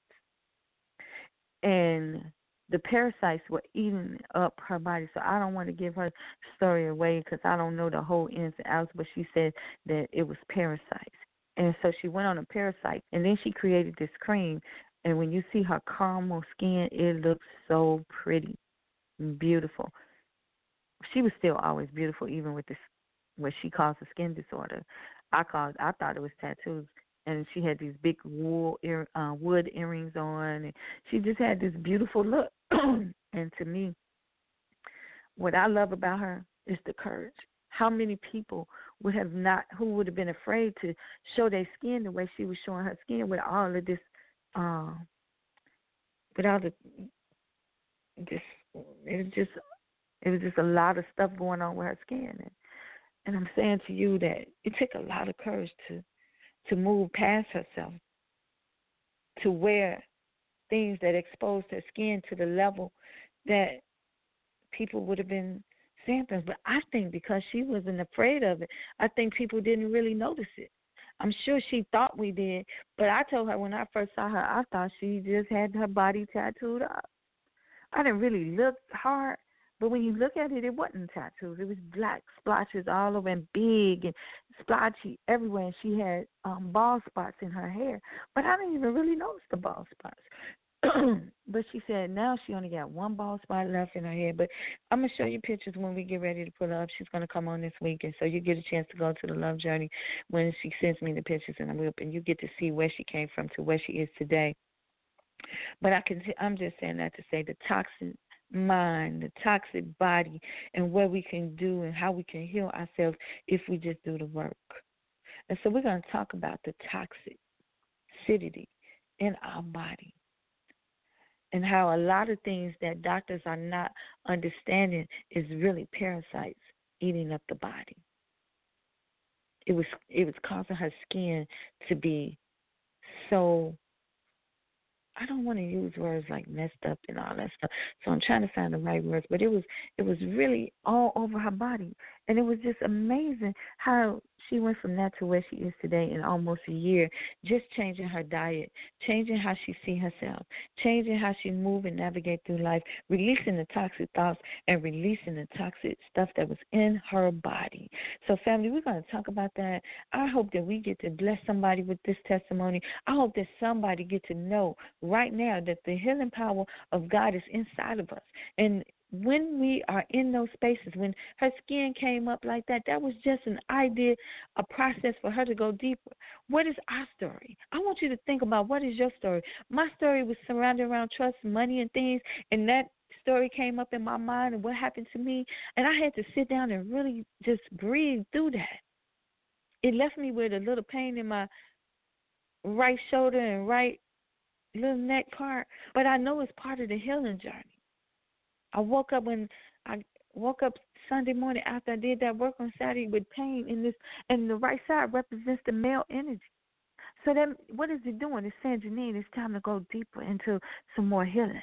and the parasites were eating up her body. So I don't want to give her story away because I don't know the whole ins and outs, but she said that it was parasites. And so she went on a parasite, and then she created this cream. And when you see her caramel skin, it looks so pretty, beautiful. She was still always beautiful, even with this, what she calls a skin disorder. I thought it was tattoos. And she had these big wood earrings on, and she just had this beautiful look. And to me, what I love about her is the courage. How many people would have been afraid to show their skin the way she was showing her skin with all of this, with all the, it was just a lot of stuff going on with her skin. And I'm saying to you that it took a lot of courage to move past herself, to wear things that exposed her skin to the level that people would have been saying things. But I think because she wasn't afraid of it, I think people didn't really notice it. I'm sure she thought we did, but I told her when I first saw her, I thought she just had her body tattooed up. I didn't really look hard, but when you look at it, it wasn't tattoos. It was black splotches all over and big and splotchy everywhere. And she had bald spots in her hair, but I didn't even really notice the bald spots. But she said now she only got one bald spot left in her hair. But I'm going to show you pictures when we get ready to put her up. She's going to come on this week, and so you get a chance to go to the Love Journey when she sends me the pictures, and you get to see where she came from to where she is today. But I'm just saying that to say the toxic mind, the toxic body, and what we can do and how we can heal ourselves if we just do the work. And so we're going to talk about the toxicity in our body and how a lot of things that doctors are not understanding is really parasites eating up the body. It was causing her skin to be so, I don't want to use words like messed up and all that stuff, so I'm trying to find the right words, but it was really all over her body. And it was just amazing how she went from that to where she is today in almost a year, just changing her diet, changing how she sees herself, changing how she move and navigate through life, releasing the toxic thoughts and releasing the toxic stuff that was in her body. So, family, we're going to talk about that. I hope that we get to bless somebody with this testimony. I hope that somebody get to know right now that the healing power of God is inside of us. And when we are in those spaces, when her skin came up like that, that was just an idea, a process for her to go deeper. What is our story? I want you to think about, what is your story? My story was surrounded around trust, money, and things, and that story came up in my mind and what happened to me, and I had to sit down and really just breathe through that. It left me with a little pain in my right shoulder and right little neck part, but I know it's part of the healing journey. I woke up Sunday morning after I did that work on Saturday with pain in this, and the right side represents the male energy. So then, what is it doing? It's saying, Janine, it's time to go deeper into some more healing.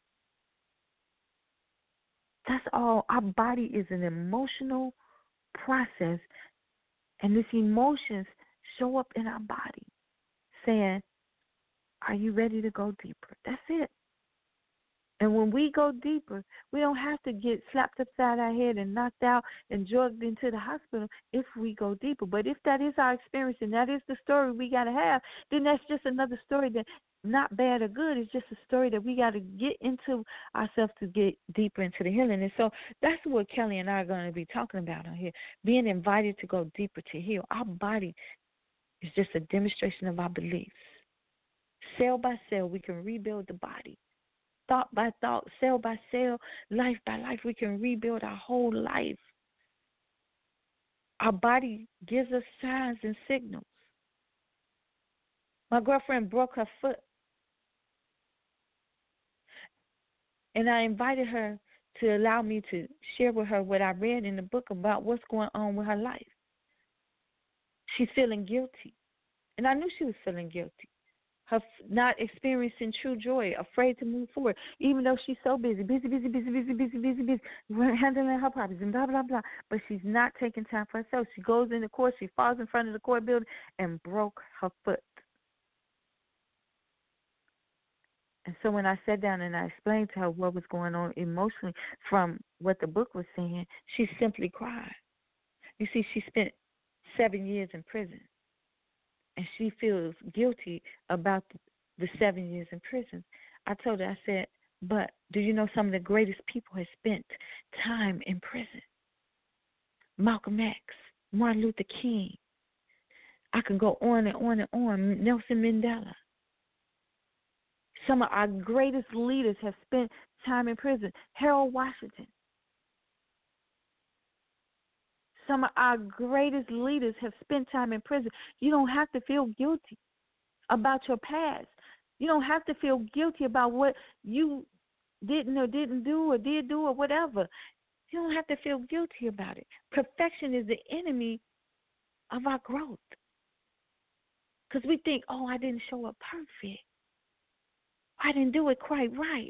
That's all. Our body is an emotional process, and these emotions show up in our body, saying, are you ready to go deeper? That's it. And when we go deeper, we don't have to get slapped upside our head and knocked out and drugged into the hospital if we go deeper. But if that is our experience and that is the story we got to have, then that's just another story that not bad or good. It's just a story that we got to get into ourselves to get deeper into the healing. And so that's what Kelly and I are going to be talking about on here, being invited to go deeper to heal. Our body is just a demonstration of our beliefs. Cell by cell, we can rebuild the body. Thought by thought, cell by cell, life by life, we can rebuild our whole life. Our body gives us signs and signals. My girlfriend broke her foot, and I invited her to allow me to share with her what I read in the book about what's going on with her life. She's feeling guilty, and I knew she was feeling guilty. Her not experiencing true joy, afraid to move forward, even though she's so busy, handling her problems and blah, blah, blah. But she's not taking time for herself. She goes into court, she falls in front of the court building and broke her foot. And so when I sat down and I explained to her what was going on emotionally from what the book was saying, she simply cried. You see, she spent 7 years in prison. And she feels guilty about the 7 years in prison. I told her, I said, but do you know some of the greatest people have spent time in prison? Malcolm X, Martin Luther King. I can go on and on and on. Nelson Mandela. Some of our greatest leaders have spent time in prison. Harold Washington. Some of our greatest leaders have spent time in prison. You don't have to feel guilty about your past. You don't have to feel guilty about what you didn't or didn't do or did do or whatever. You don't have to feel guilty about it. Perfection is the enemy of our growth. Because we think, oh, I didn't show up perfect. I didn't do it quite right.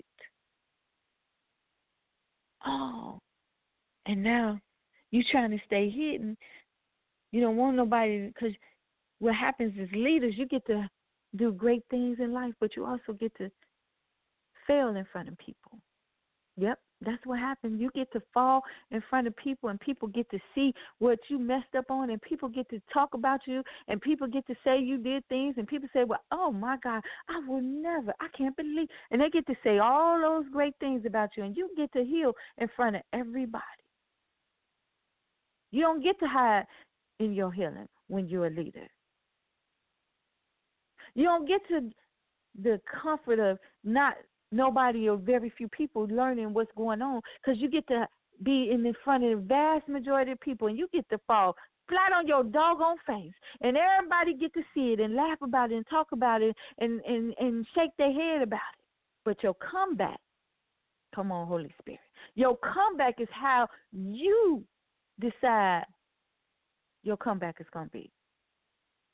Oh, and now you trying to stay hidden. You don't want nobody, because what happens is leaders, you get to do great things in life, but you also get to fail in front of people. Yep, that's what happens. You get to fall in front of people, and people get to see what you messed up on, and people get to talk about you, and people get to say you did things, and people say, well, oh, my God, I will never, I can't believe. And they get to say all those great things about you, and you get to heal in front of everybody. You don't get to hide in your healing when you're a leader. You don't get to the comfort of not nobody or very few people learning what's going on, because you get to be in the front of the vast majority of people, and you get to fall flat on your doggone face, and everybody get to see it and laugh about it and talk about it and shake their head about it. But your comeback, come on, Holy Spirit, your comeback is how you decide your comeback is going to be.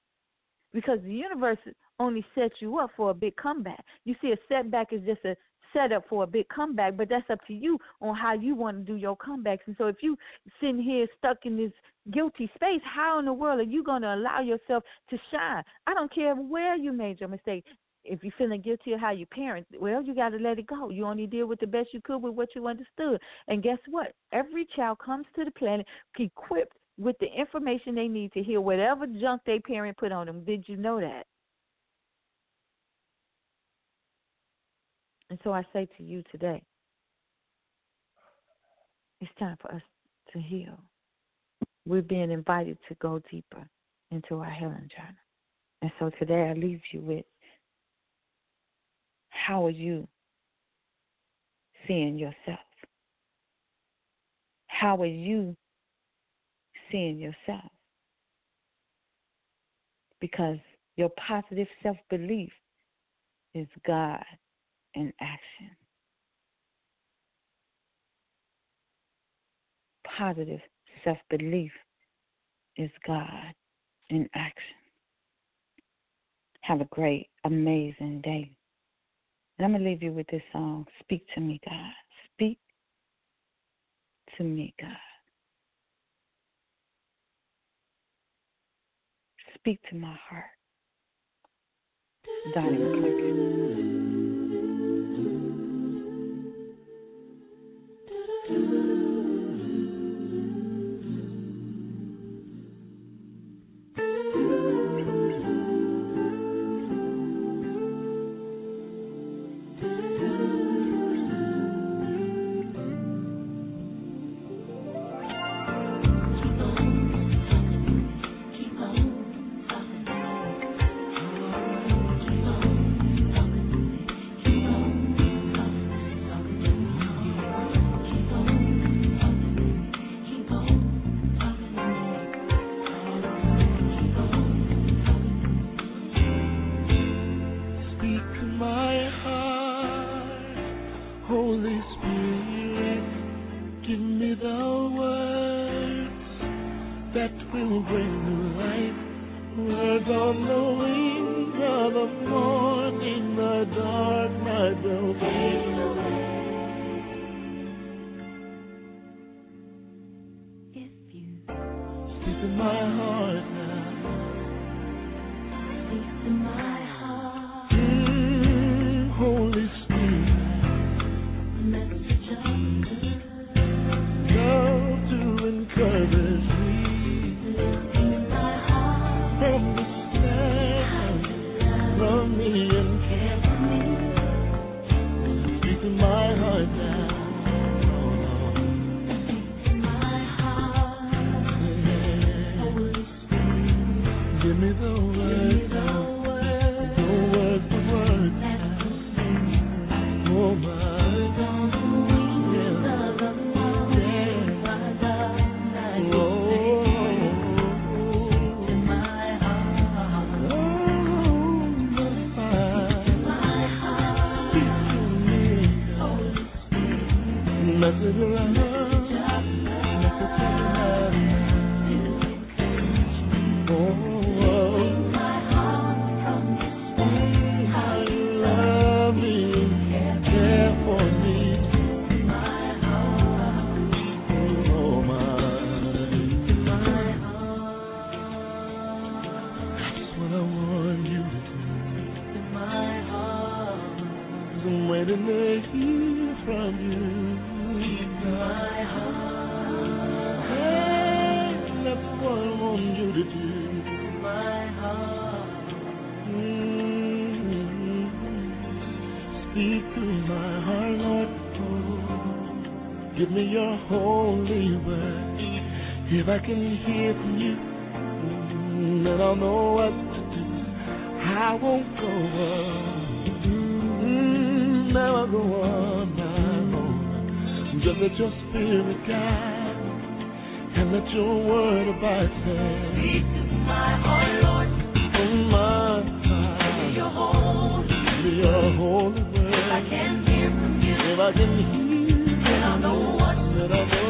Because the universe only sets you up for a big comeback. You see, a setback is just a set up for a big comeback, but that's up to you on how you want to do your comebacks. And so if you sitting here stuck in this guilty space, how in the world are you going to allow yourself to shine? I don't care where you made your mistake. If you're feeling guilty of how you parent, well, you got to let it go. You only did with the best you could with what you understood. And guess what? Every child comes to the planet equipped with the information they need to hear whatever junk their parent put on them. Did you know that? And so I say to you today, it's time for us to heal. We're being invited to go deeper into our healing journey. And so today I leave you with, how are you seeing yourself? How are you seeing yourself? Because your positive self-belief is God in action. Positive self-belief is God in action. Have a great, amazing day. And I'm going to leave you with this song, Speak to Me, God. Speak to me, God. Speak to my heart. Donnie McClurkin. If I can hear from you, then I'll know what to do. I won't go on. Now I'll go on my own. Just let your spirit guide and let your word abide. Speak to my heart, Lord. Oh, my heart. Give me your holy word. If I can hear from you, then I'll know what to do.